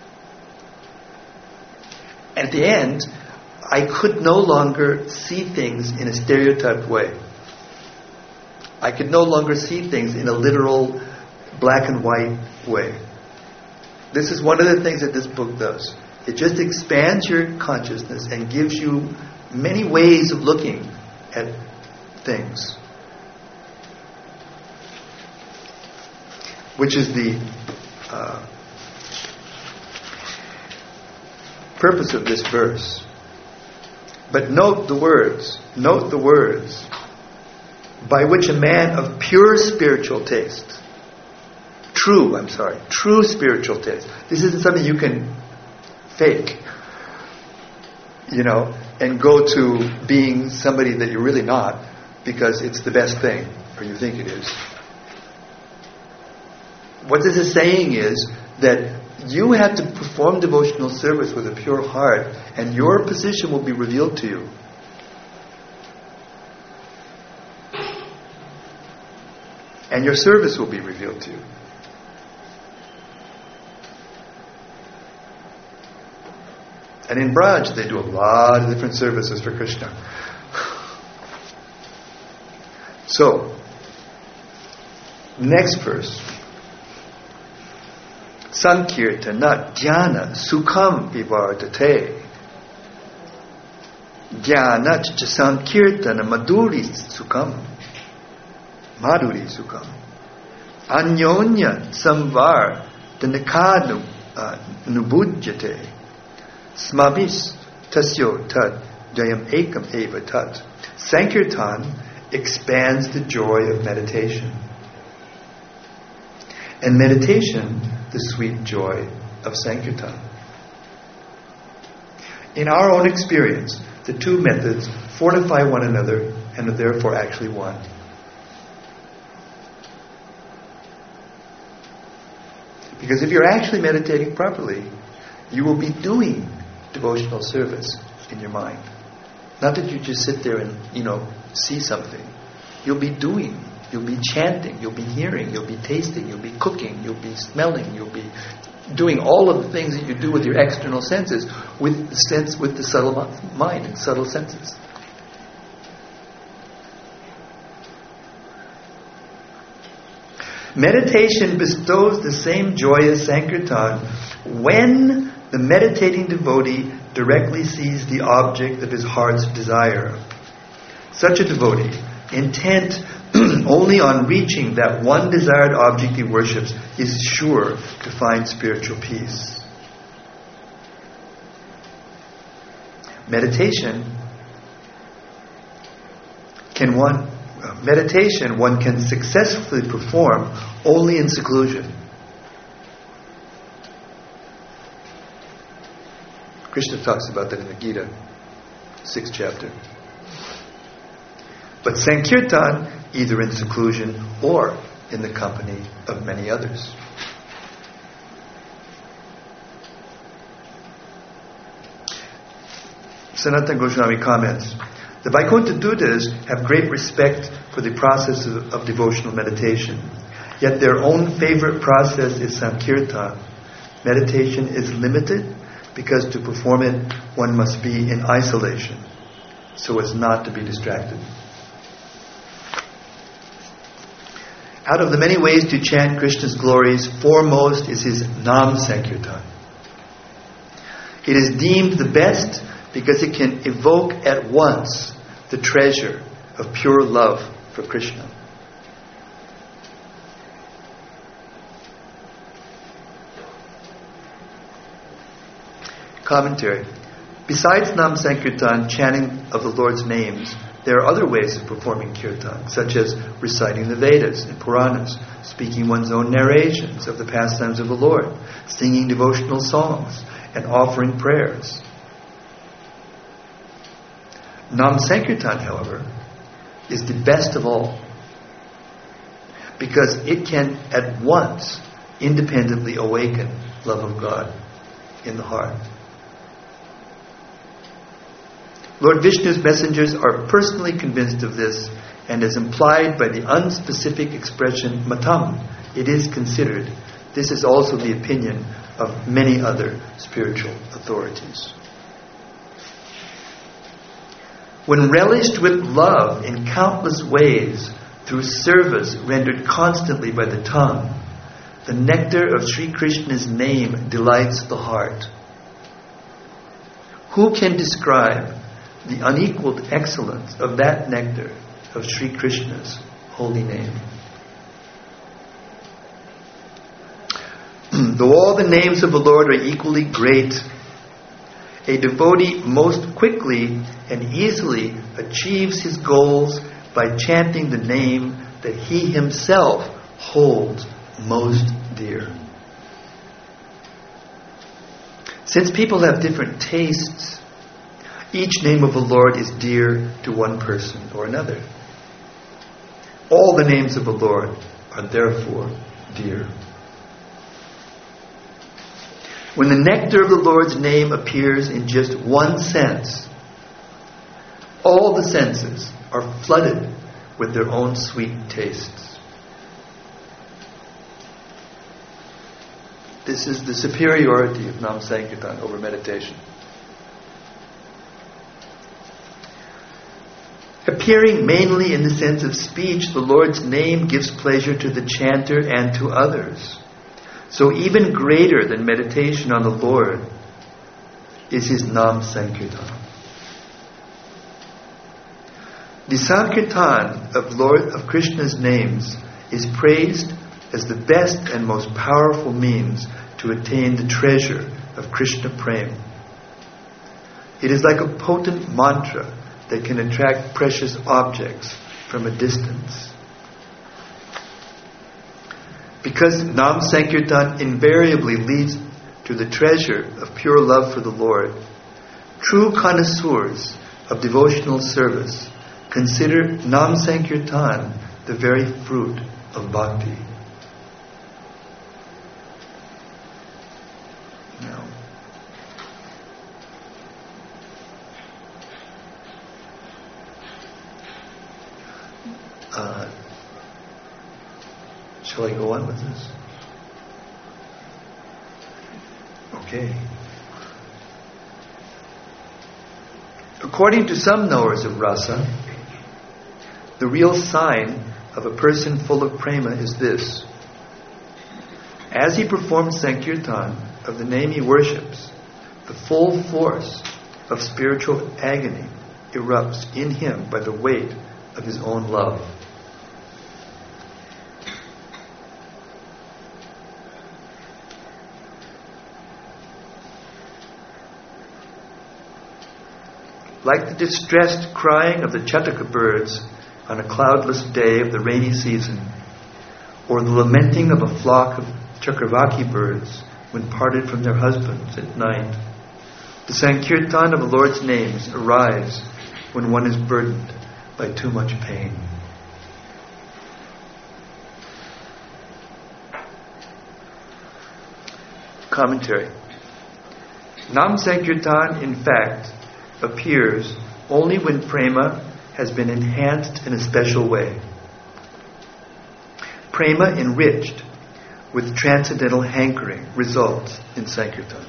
Speaker 1: At the end, I could no longer see things in a stereotyped way. I could no longer see things in a literal black and white way. This is one of the things that this book does. It just expands your consciousness and gives you many ways of looking at things. which is the purpose of this verse. But note the words, by which a man of pure spiritual taste, true spiritual taste. This isn't something you can fake, and go to being somebody that you're really not because it's the best thing, or you think it is. What this is saying is that you have to perform devotional service with a pure heart, and your position will be revealed to you. And your service will be revealed to you. And in Braj, they do a lot of different services for Krishna. So, next verse. Sankirtana jnana sukham vivardate. Jnana cha sankirtana madhuri sukham. Anyonya samvar danakanu nubujyate. Smavis tasyo tat jayam ekam eva tat. Sankirtan expands the joy of meditation. And meditation, the sweet joy of Sankirtan. In our own experience, the two methods fortify one another and are therefore actually one. Because if you're actually meditating properly, you will be doing devotional service in your mind. Not that you just sit there and, see something. You'll be doing. You'll be chanting. You'll be hearing. You'll be tasting. You'll be cooking. You'll be smelling. You'll be doing all of the things that you do with your external senses with the subtle mind and subtle senses. Meditation bestows the same joy as Sankirtan when the meditating devotee directly sees the object of his heart's desire. Such a devotee, intent only on reaching that one desired object he worships, is sure to find spiritual peace. Meditation one can successfully perform only in seclusion. Krishna talks about that in the Gita, 6th chapter. But Sankirtan, either in seclusion or in the company of many others. Sanatana Goswami comments, the Vaikuntha Dutas have great respect for the process of devotional meditation. Yet their own favorite process is Sankirtan. Meditation is limited because to perform it, one must be in isolation, so as not to be distracted. Out of the many ways to chant Krishna's glories, foremost is his Nam Sankirtan. It is deemed the best because it can evoke at once the treasure of pure love for Krishna. Commentary. Besides Nam Sankirtan, chanting of the Lord's names, there are other ways of performing kirtan, such as reciting the Vedas and Puranas, speaking one's own narrations of the pastimes of the Lord, singing devotional songs, and offering prayers. Nam Sankirtan, however, is the best of all, because it can at once independently awaken love of God in the heart. Lord Vishnu's messengers are personally convinced of this, and as implied by the unspecific expression matam, it is considered. This is also the opinion of many other spiritual authorities. When relished with love in countless ways through service rendered constantly by the tongue, the nectar of Sri Krishna's name delights the heart. Who can describe the unequaled excellence of that nectar of Sri Krishna's holy name? Though all the names of the Lord are equally great, a devotee most quickly and easily achieves his goals by chanting the name that he himself holds most dear. Since people have different tastes, each name of the Lord is dear to one person or another. All the names of the Lord are therefore dear. When the nectar of the Lord's name appears in just one sense, all the senses are flooded with their own sweet tastes. This is the superiority of Nam Sankirtan over meditation. Appearing mainly in the sense of speech, the Lord's name gives pleasure to the chanter and to others. So even greater than meditation on the Lord is his Nam Sankirtan. The Sankirtan of Krishna's names is praised as the best and most powerful means to attain the treasure of Krishna Prem. It is like a potent mantra that can attract precious objects from a distance. Because Nam Sankirtan invariably leads to the treasure of pure love for the Lord, true connoisseurs of devotional service consider Nam Sankirtan the very fruit of bhakti. Now, shall I go on with this? Okay. According to some knowers of rasa, the real sign of a person full of prema is this. As he performs Sankirtan of the name he worships, the full force of spiritual agony erupts in him by the weight of his own love. Like the distressed crying of the chataka birds on a cloudless day of the rainy season, or the lamenting of a flock of Chakravaki birds when parted from their husbands at night, the Sankirtan of the Lord's names arrives when one is burdened by too much pain. Commentary. Nam Sankirtan, in fact, appears only when prema has been enhanced in a special way. Prema enriched with transcendental hankering results in Sankirtan.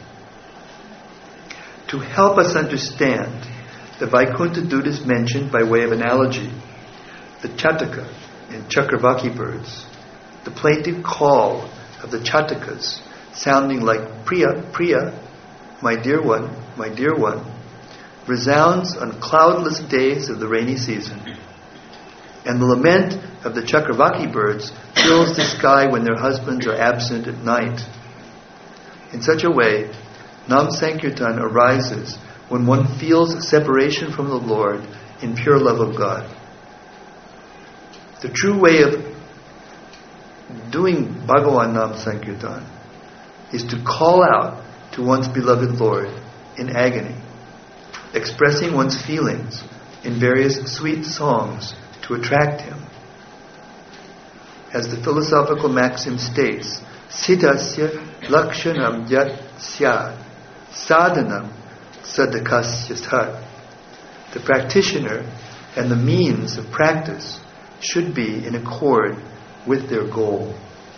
Speaker 1: To help us understand the Vaikuntha Dutas mentioned by way of analogy, the Chataka and Chakravaki birds, the plaintive call of the Chatakas sounding like Priya, Priya, my dear one, resounds on cloudless days of the rainy season. And the lament of the Chakravaki birds fills the sky when their husbands are absent at night. In such a way, Nam Sankirtan arises when one feels separation from the Lord in pure love of God. The true way of doing Bhagavan Nam Sankirtan is to call out to one's beloved Lord in agony, expressing one's feelings in various sweet songs to attract him. As the philosophical maxim states, Siddhasya lakshanam yat syad sadhanam sadhakasya sat. The practitioner and the means of practice should be in accord with their goal.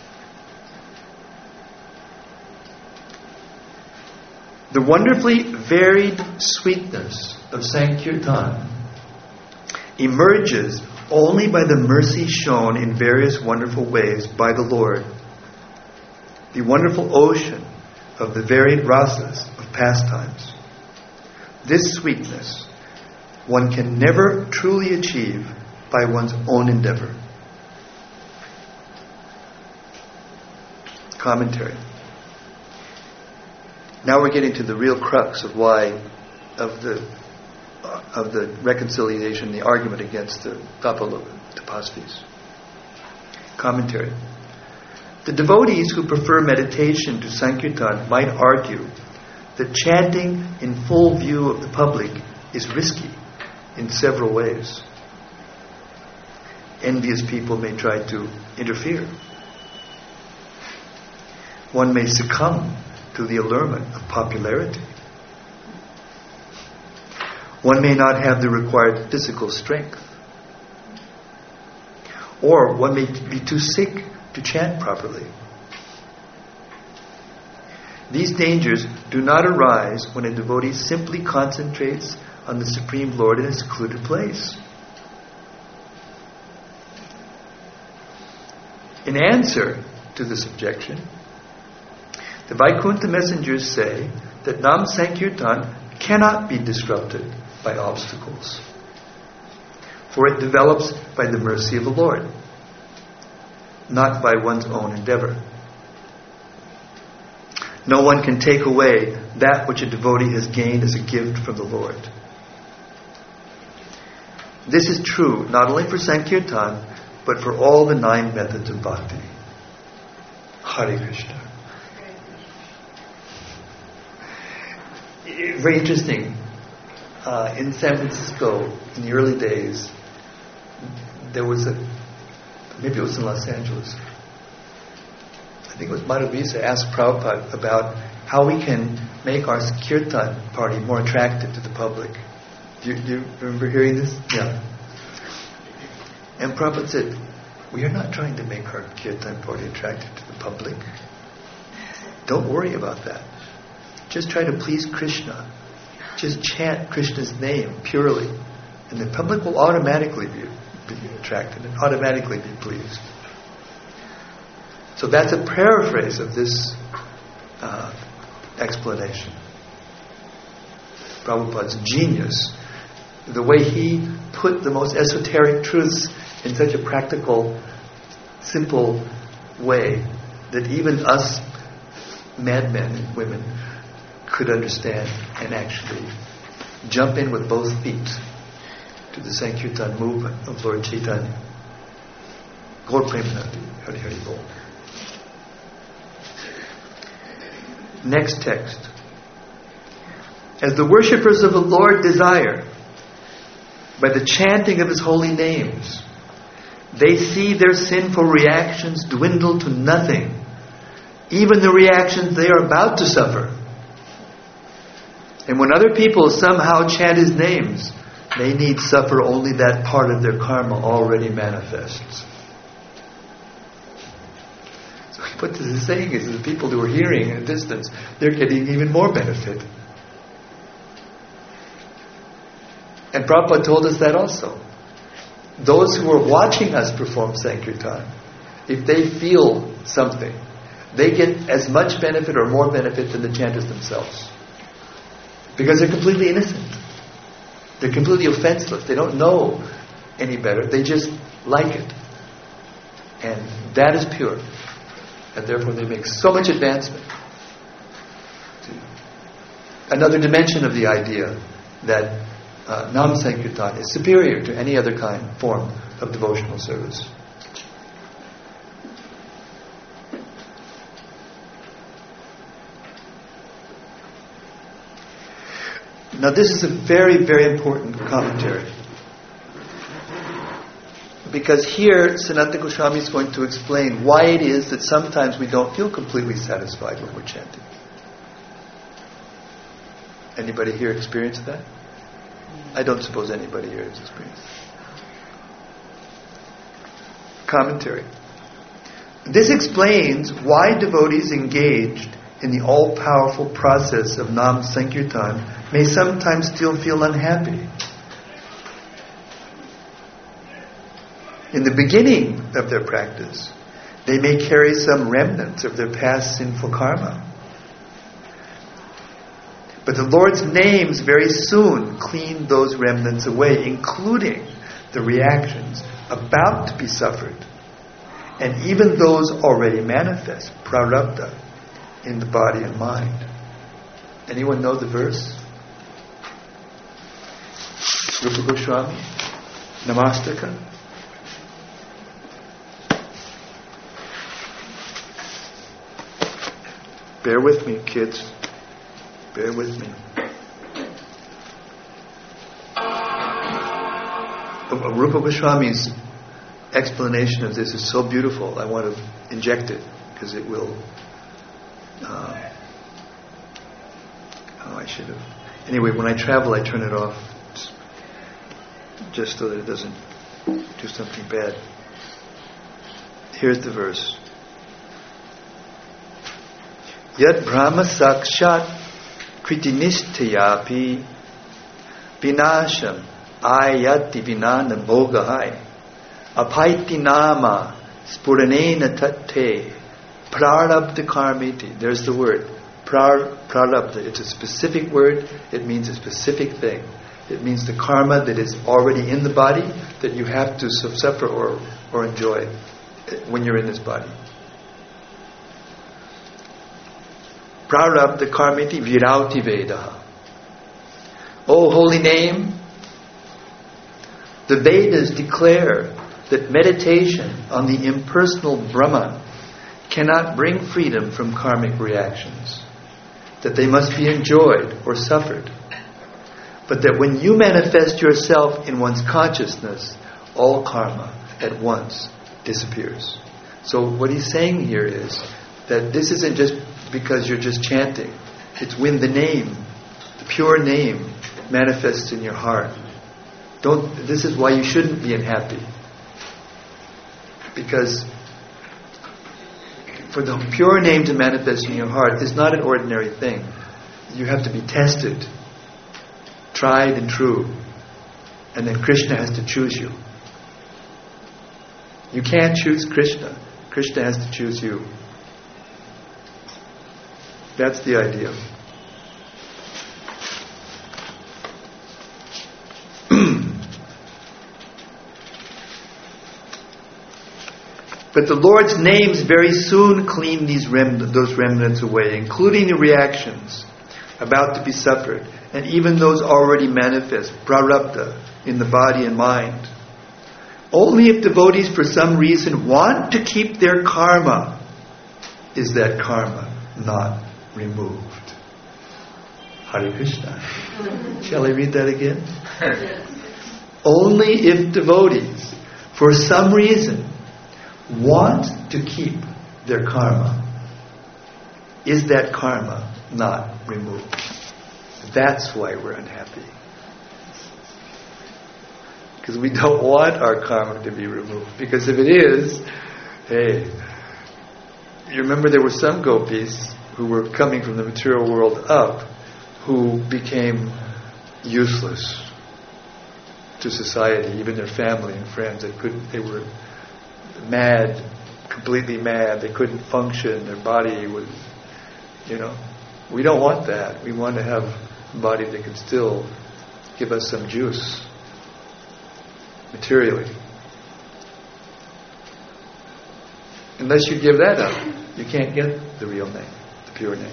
Speaker 1: The wonderfully varied sweetness of Sankirtan emerges only by the mercy shown in various wonderful ways by the Lord. The wonderful ocean of the varied rasas of pastimes. This sweetness one can never truly achieve by one's own endeavor. Commentary. Now we're getting to the real crux of the reconciliation, the argument against the Tapasvis. Commentary. The devotees who prefer meditation to Sankirtan might argue that chanting in full view of the public is risky in several ways. Envious people may try to interfere. One may succumb to the allurement of popularity. One may not have the required physical strength. Or one may be too sick to chant properly. These dangers do not arise when a devotee simply concentrates on the Supreme Lord in a secluded place. In answer to this objection, the Vaikuntha messengers say that Nam Sankirtan cannot be disrupted by obstacles, for it develops by the mercy of the Lord, not by one's own endeavor. No one can take away that which a devotee has gained as a gift from the Lord. This is true not only for Sankirtan, but for all the 9 methods of bhakti. Hare Krishna. Very interesting. In San Francisco, in the early days, there was maybe it was in Los Angeles, I think it was Madhavisa asked Prabhupada about how we can make our Kirtan party more attractive to the public. Do you remember hearing this? Yeah. And Prabhupada said, we are not trying to make our Kirtan party attractive to the public. Don't worry about that. Just try to please Krishna. Just chant Krishna's name purely. And the public will automatically be attracted and automatically be pleased. So that's a paraphrase of this explanation. Prabhupada's genius. The way he put the most esoteric truths in such a practical, simple way that even us madmen and women could understand and actually jump in with both feet to the Sankirtan movement of Lord Chaitanya. Gaur Premanandi, Hari Hari Bol. Next text. As the worshippers of the Lord desire, by the chanting of His holy names, they see their sinful reactions dwindle to nothing, even the reactions they are about to suffer. And when other people somehow chant His names, they need suffer only that part of their karma already manifests. So what this is saying is that the people who are hearing at a distance, they're getting even more benefit. And Prabhupada told us that also. Those who are watching us perform Sankirtan, if they feel something, they get as much benefit or more benefit than the chanters themselves. Because they're completely innocent. They're completely offenseless. They don't know any better. They just like it. And that is pure. And therefore they make so much advancement. Another dimension of the idea that Nam Sankirtan is superior to any other form of devotional service. Now this is a very, very important commentary. Because here Sanatana Goswami is going to explain why it is that sometimes we don't feel completely satisfied when we're chanting. Anybody here experienced that? I don't suppose anybody here has experienced that. Commentary. This explains why devotees engaged in the all-powerful process of Nam Sankirtan may sometimes still feel unhappy. In the beginning of their practice, they may carry some remnants of their past sinful karma. But the Lord's names very soon clean those remnants away, including the reactions about to be suffered, and even those already manifest, prarabdha, in the body and mind. Anyone know the verse? Rupa Goswami? Namastaka? Bear with me, kids. Bear with me. Rupa Goswami's explanation of this is so beautiful. I want to inject it because it will. I should have. Anyway, when I travel, I turn it off just so that it doesn't do something bad. Here's the verse. Yad Brahma Sakshat Kritinishtayapi Vinasham Ayati Vinana Bogahai Apaiti Nama Spuranena Tate Prarabdha Karmiti. There's the word. Prarabdha. It's a specific word. It means a specific thing. It means the karma that is already in the body that you have to suffer or enjoy when you're in this body. Prarabdha karmiti virauti vedaha. O holy name, the Vedas declare that meditation on the impersonal Brahman cannot bring freedom from karmic reactions, that they must be enjoyed or suffered, but that when you manifest yourself in one's consciousness, all karma at once disappears. So what he's saying here is that this isn't just because you're just chanting. It's when the name, the pure name, manifests in your heart. This is why you shouldn't be unhappy. Because for the pure name to manifest in your heart is not an ordinary thing. You have to be tested, tried and true. And then Krishna has to choose you. You can't choose Krishna. Krishna has to choose you. That's the idea. But the Lord's names very soon clean those remnants away, including the reactions about to be suffered, and even those already manifest, prarabdha, in the body and mind. Only if devotees for some reason want to keep their karma is that karma not removed. Hare Krishna. Shall I read that again? Only if devotees for some reason want to keep their karma is that karma not removed. That's why we're unhappy. Because we don't want our karma to be removed. Because if it is, hey, you remember there were some gopis who were coming from the material world up who became useless to society, even their family and friends. They were mad, completely mad. They couldn't function. Their body was, we don't want that. We want to have a body that can still give us some juice materially. Unless you give that up, you can't get the real name, the pure name.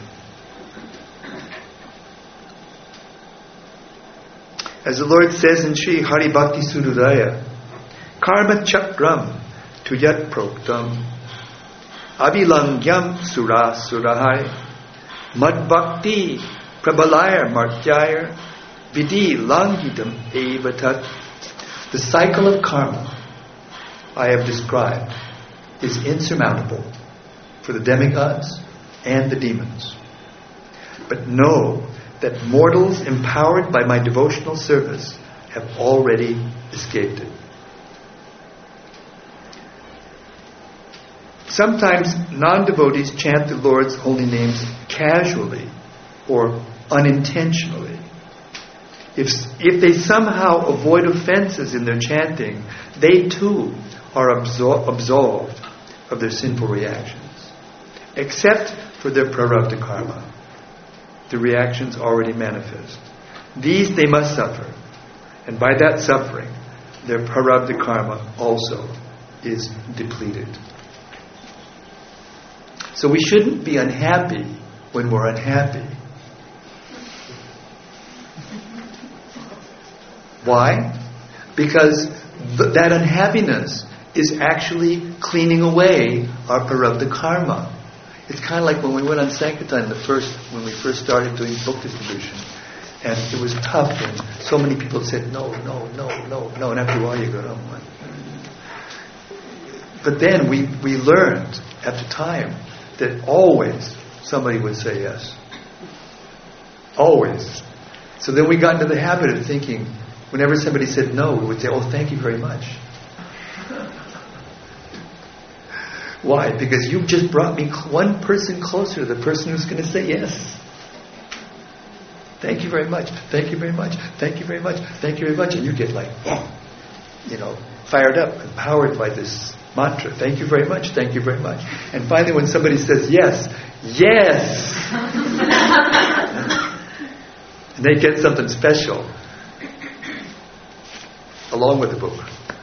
Speaker 1: As the Lord says in Sri Hari Bhakti Sududaya, Karma Chakram Tuyat Proktam Avilangyam Sura Surahai Mad Bhakti Prabhalayar Martyayar Vidhi Langhitam Evatat. The cycle of karma I have described is insurmountable for the demigods and the demons. But know that mortals empowered by my devotional service have already escaped it. Sometimes non-devotees chant the Lord's holy names casually or unintentionally. If they somehow avoid offenses in their chanting, they too are absolved of their sinful reactions, except for their prarabdha karma, the reactions already manifest. These they must suffer, and by that suffering, their prarabdha karma also is depleted. So we shouldn't be unhappy when we're unhappy. Why? Because that unhappiness is actually cleaning away our prarabdha karma. It's kind of like when we went on Sankirtan when we first started doing book distribution. And it was tough, and so many people said, no. And after a while you go, oh, what? But then we learned, after time, that always somebody would say yes. Always. So then we got into the habit of thinking, whenever somebody said no, we would say, oh, thank you very much. Why? Because you just brought me one person closer to the person who's going to say yes. Thank you very much. Thank you very much. Thank you very much. Thank you very much. And you get like, fired up, empowered by this mantra. Thank you very much. Thank you very much. And finally when somebody says yes, and they get something special along with the book.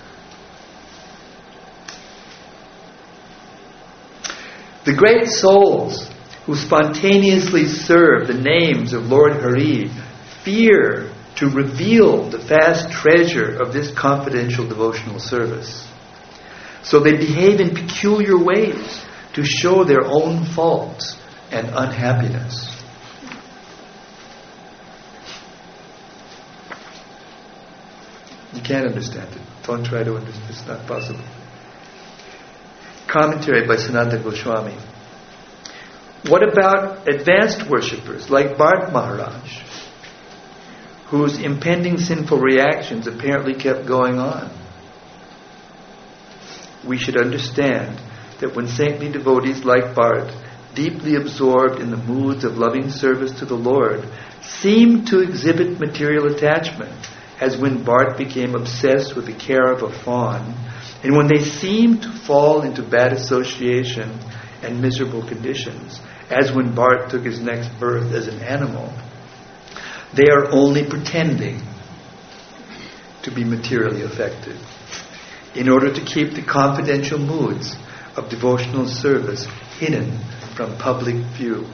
Speaker 1: The great souls who spontaneously serve the names of Lord Hari fear to reveal the vast treasure of this confidential devotional service. So they behave in peculiar ways to show their own faults and unhappiness. You can't understand it. Don't try to understand. It's not possible. Commentary by Sanatana Goswami. What about advanced worshippers like Bharat Maharaj, whose impending sinful reactions apparently kept going on? We should understand that when saintly devotees like Bharat, deeply absorbed in the moods of loving service to the Lord, seem to exhibit material attachment, as when Bharat became obsessed with the care of a fawn, and when they seem to fall into bad association and miserable conditions, as when Bharat took his next birth as an animal, they are only pretending to be materially affected in order to keep the confidential moods of devotional service hidden from public view.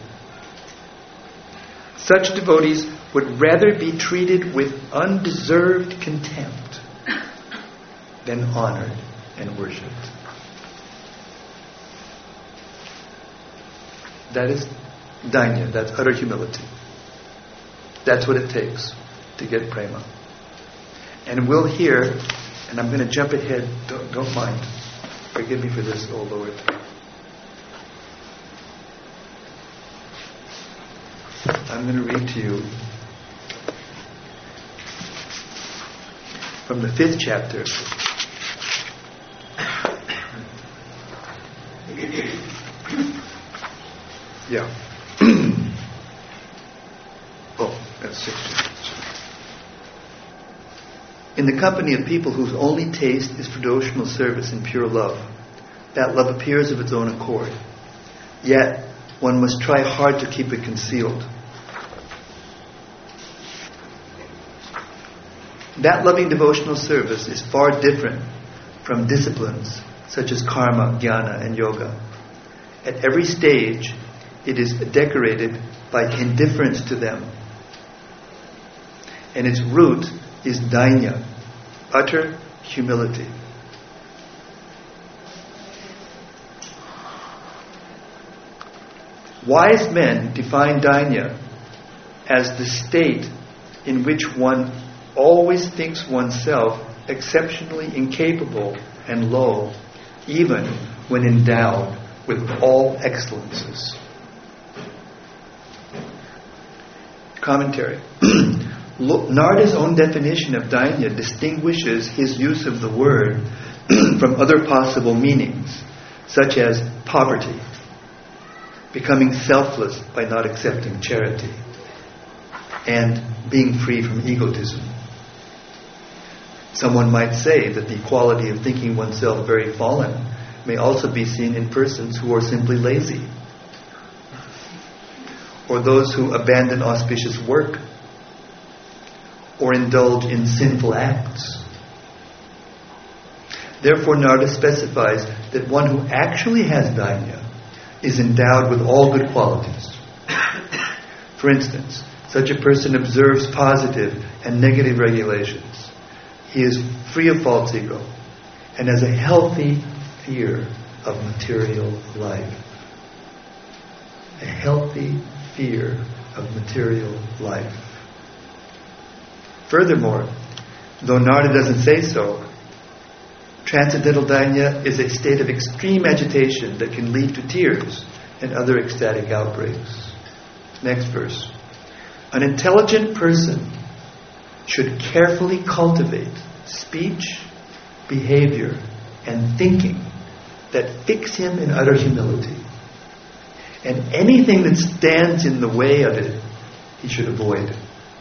Speaker 1: Such devotees would rather be treated with undeserved contempt than honored and worshipped. That is dainya, that's utter humility. That's what it takes to get prema. And we'll hear, and I'm going to jump ahead, don't mind. Forgive me for this, oh Lord. I'm going to read to you from the 5th chapter. Yeah. That's 6. In the company of people whose only taste is for devotional service and pure love, that love appears of its own accord. Yet, one must try hard to keep it concealed. That loving devotional service is far different from disciplines such as karma, jnana, and yoga. At every stage, it is decorated by indifference to them. And its root is dainya, utter humility. Wise men define dainya as the state in which one always thinks oneself exceptionally incapable and low, even when endowed with all excellences. Commentary. Narada's own definition of dainya distinguishes his use of the word from other possible meanings, such as poverty, becoming selfless by not accepting charity, and being free from egotism. Someone might say that the quality of thinking oneself very fallen may also be seen in persons who are simply lazy, or those who abandon auspicious work, or indulge in sinful acts. Therefore, Narada specifies that one who actually has dainya is endowed with all good qualities. For instance, such a person observes positive and negative regulations, he is free of false ego and has a healthy fear of material life. A healthy fear of material life. Furthermore, though Narada doesn't say so, Transcendental Dainya is a state of extreme agitation that can lead to tears and other ecstatic outbreaks. Next verse. An intelligent person should carefully cultivate speech, behavior, and thinking that fix him in utter humility. And anything that stands in the way of it, he should avoid.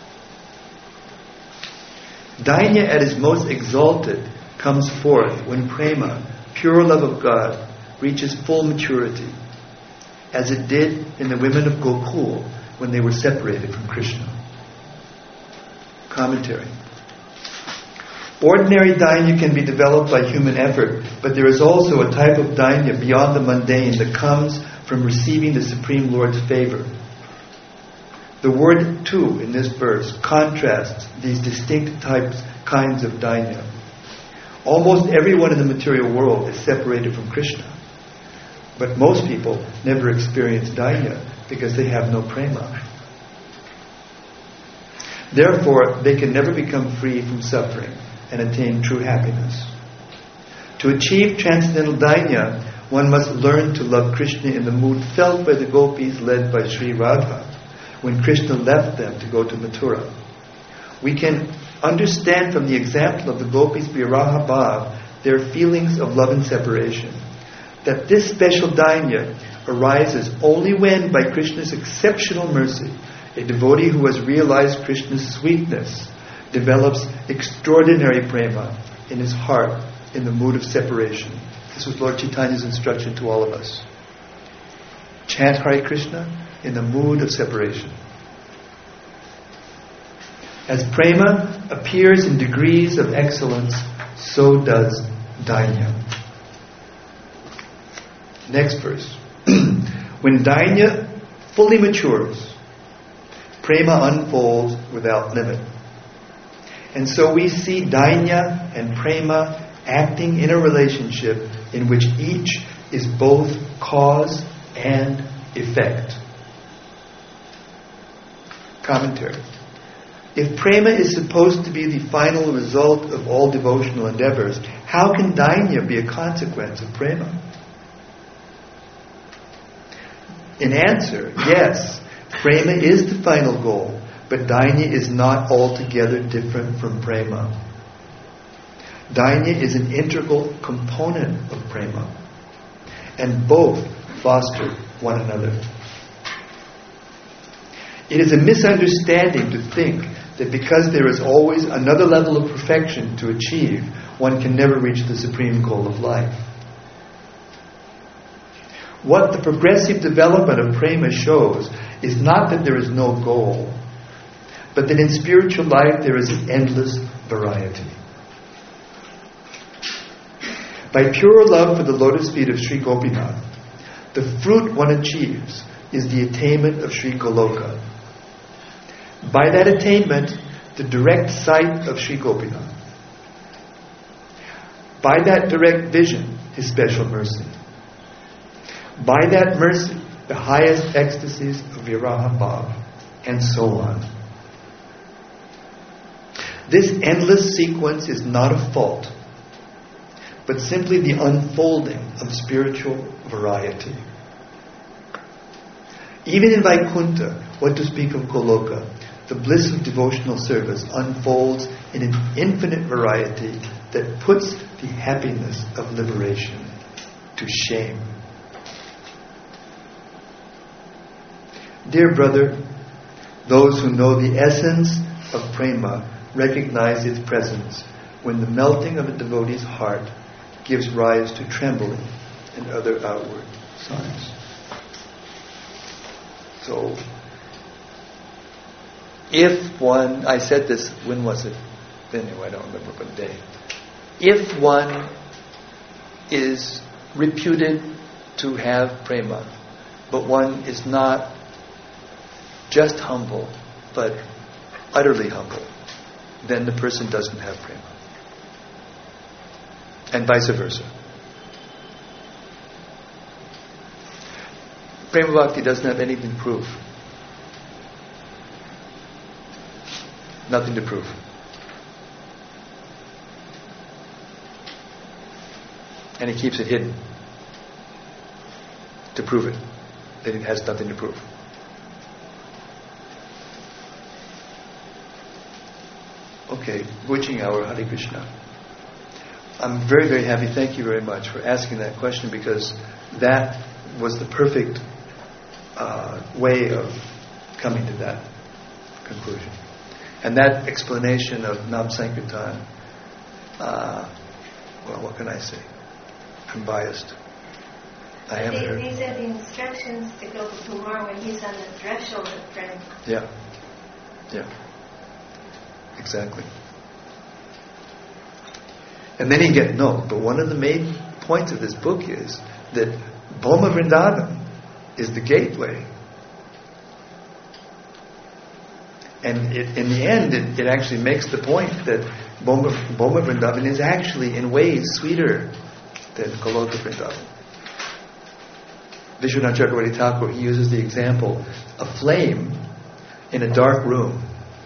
Speaker 1: Dainya at its most exalted comes forth when prema, pure love of God, reaches full maturity, as it did in the women of Gokul when they were separated from Krishna. Commentary. Ordinary dainya can be developed by human effort, but there is also a type of dainya beyond the mundane that comes from receiving the Supreme Lord's favor. The word tu in this verse contrasts these distinct kinds of dainya. Almost everyone in the material world is separated from Krishna, but most people never experience dainya because they have no prema. Therefore, they can never become free from suffering and attain true happiness. To achieve transcendental dainya, one must learn to love Krishna in the mood felt by the gopis led by Sri Radha when Krishna left them to go to Mathura. We can understand from the example of the gopis' viraha bhav their feelings of love and separation, that this special dainya arises only when, by Krishna's exceptional mercy, a devotee who has realized Krishna's sweetness develops extraordinary prema in his heart in the mood of separation. This was Lord Chaitanya's instruction to all of us. Chant Hare Krishna in the mood of separation. As prema appears in degrees of excellence, so does dainya. Next verse. When dainya fully matures, prema unfolds without limit. And so we see dainya and prema acting in a relationship in which each is both cause and effect. Commentary. If prema is supposed to be the final result of all devotional endeavors, how can dainya be a consequence of prema? In answer, yes, prema is the final goal, but dainya is not altogether different from prema. Dainya is an integral component of prema, and both foster one another. It is a misunderstanding to think that because there is always another level of perfection to achieve, one can never reach the supreme goal of life. What the progressive development of prema shows is not that there is no goal, but that in spiritual life there is an endless variety. By pure love for the lotus feet of Sri Gopinath, the fruit one achieves is the attainment of Sri Goloka. By that attainment, the direct sight of Sri Gopinath. By that direct vision, His special mercy. By that mercy, the highest ecstasies of Viraha Bhav, and so on. This endless sequence is not a fault, but simply the unfolding of spiritual variety. Even in Vaikuntha, what to speak of Goloka, the bliss of devotional service unfolds in an infinite variety that puts the happiness of liberation to shame. Dear brother, those who know the essence of prema recognize its presence when the melting of a devotee's heart gives rise to trembling and other outward signs. So, if one, I said this, when was it? Anyway, I don't remember what day. If one is reputed to have prema, but one is not just humble, but utterly humble, then the person doesn't have prema. and vice versa. Prema Bhakti doesn't have anything to prove. Nothing to prove. And he keeps it hidden to prove it, that it has nothing to prove. Okay, witching hour, Hare Krishna. I'm very, very happy. Thank you very much for asking that question, because that was the perfect way of coming to that conclusion. And that explanation of Nam Sankirtan, well, what can I say? I'm biased. I haven't heard.
Speaker 3: These are the instructions to go to Kumar when he's on the threshold of prema.
Speaker 1: Yeah. Yeah. Exactly. And then but one of the main points of this book is that Bhoma Vrindavan is the gateway. And in the end, it actually makes the point that Bhoma Vrindavan is actually in ways sweeter than Goloka Vrindavan. Vishwanath Chakravarti Thakur, he uses the example, a flame in a dark room.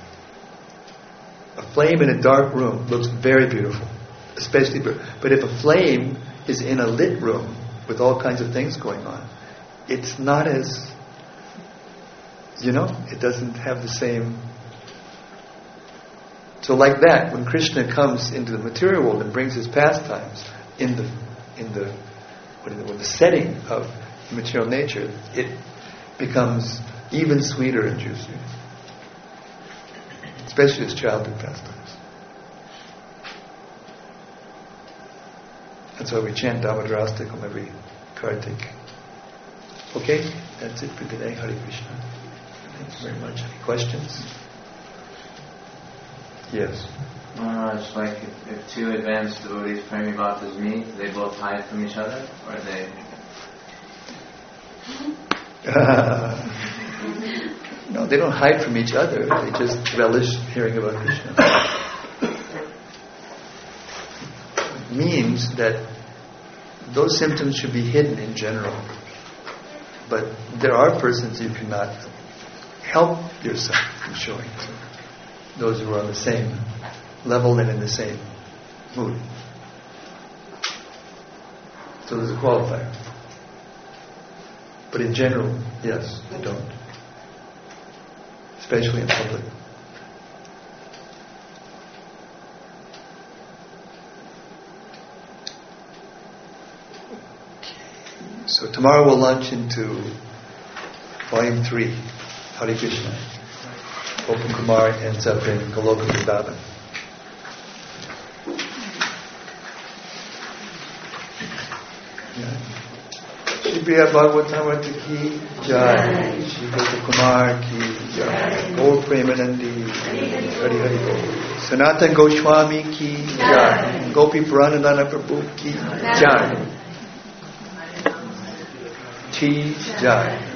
Speaker 1: A flame in a dark room looks very beautiful, but if a flame is in a lit room with all kinds of things going on, it's not as, it doesn't have the same. So like that, when Krishna comes into the material world and brings his pastimes in the setting of material nature, it becomes even sweeter and juicier. Especially his childhood pastimes. That's why we chant Damodarastakam every Kartik. Okay, that's it for today. Hare Krishna. Thank you very much. Any questions? Yes.
Speaker 5: It's like if two advanced devotees praying bhaktas meet, do they both hide from each other, or are they?
Speaker 1: No, they don't hide from each other. They just relish hearing about Krishna. It means that those symptoms should be hidden in general. But there are persons you cannot help yourself from showing. Those who are on the same level and in the same mood. So there's a qualifier. But in general, yes, they don't. Especially in public. So tomorrow we'll launch into Volume 3, Hare Krishna. Gopal Kumar ends up in Goloka Vrindavan. Shri Priya Bhagavatamrita ki jai, Shri Gopal Kumar ki jai, Gaur Premanandi, Hari Hari Gaur, Sanatan Goswami ki jai, Gopi Puranadana Prabhu ki jai, Chi jai.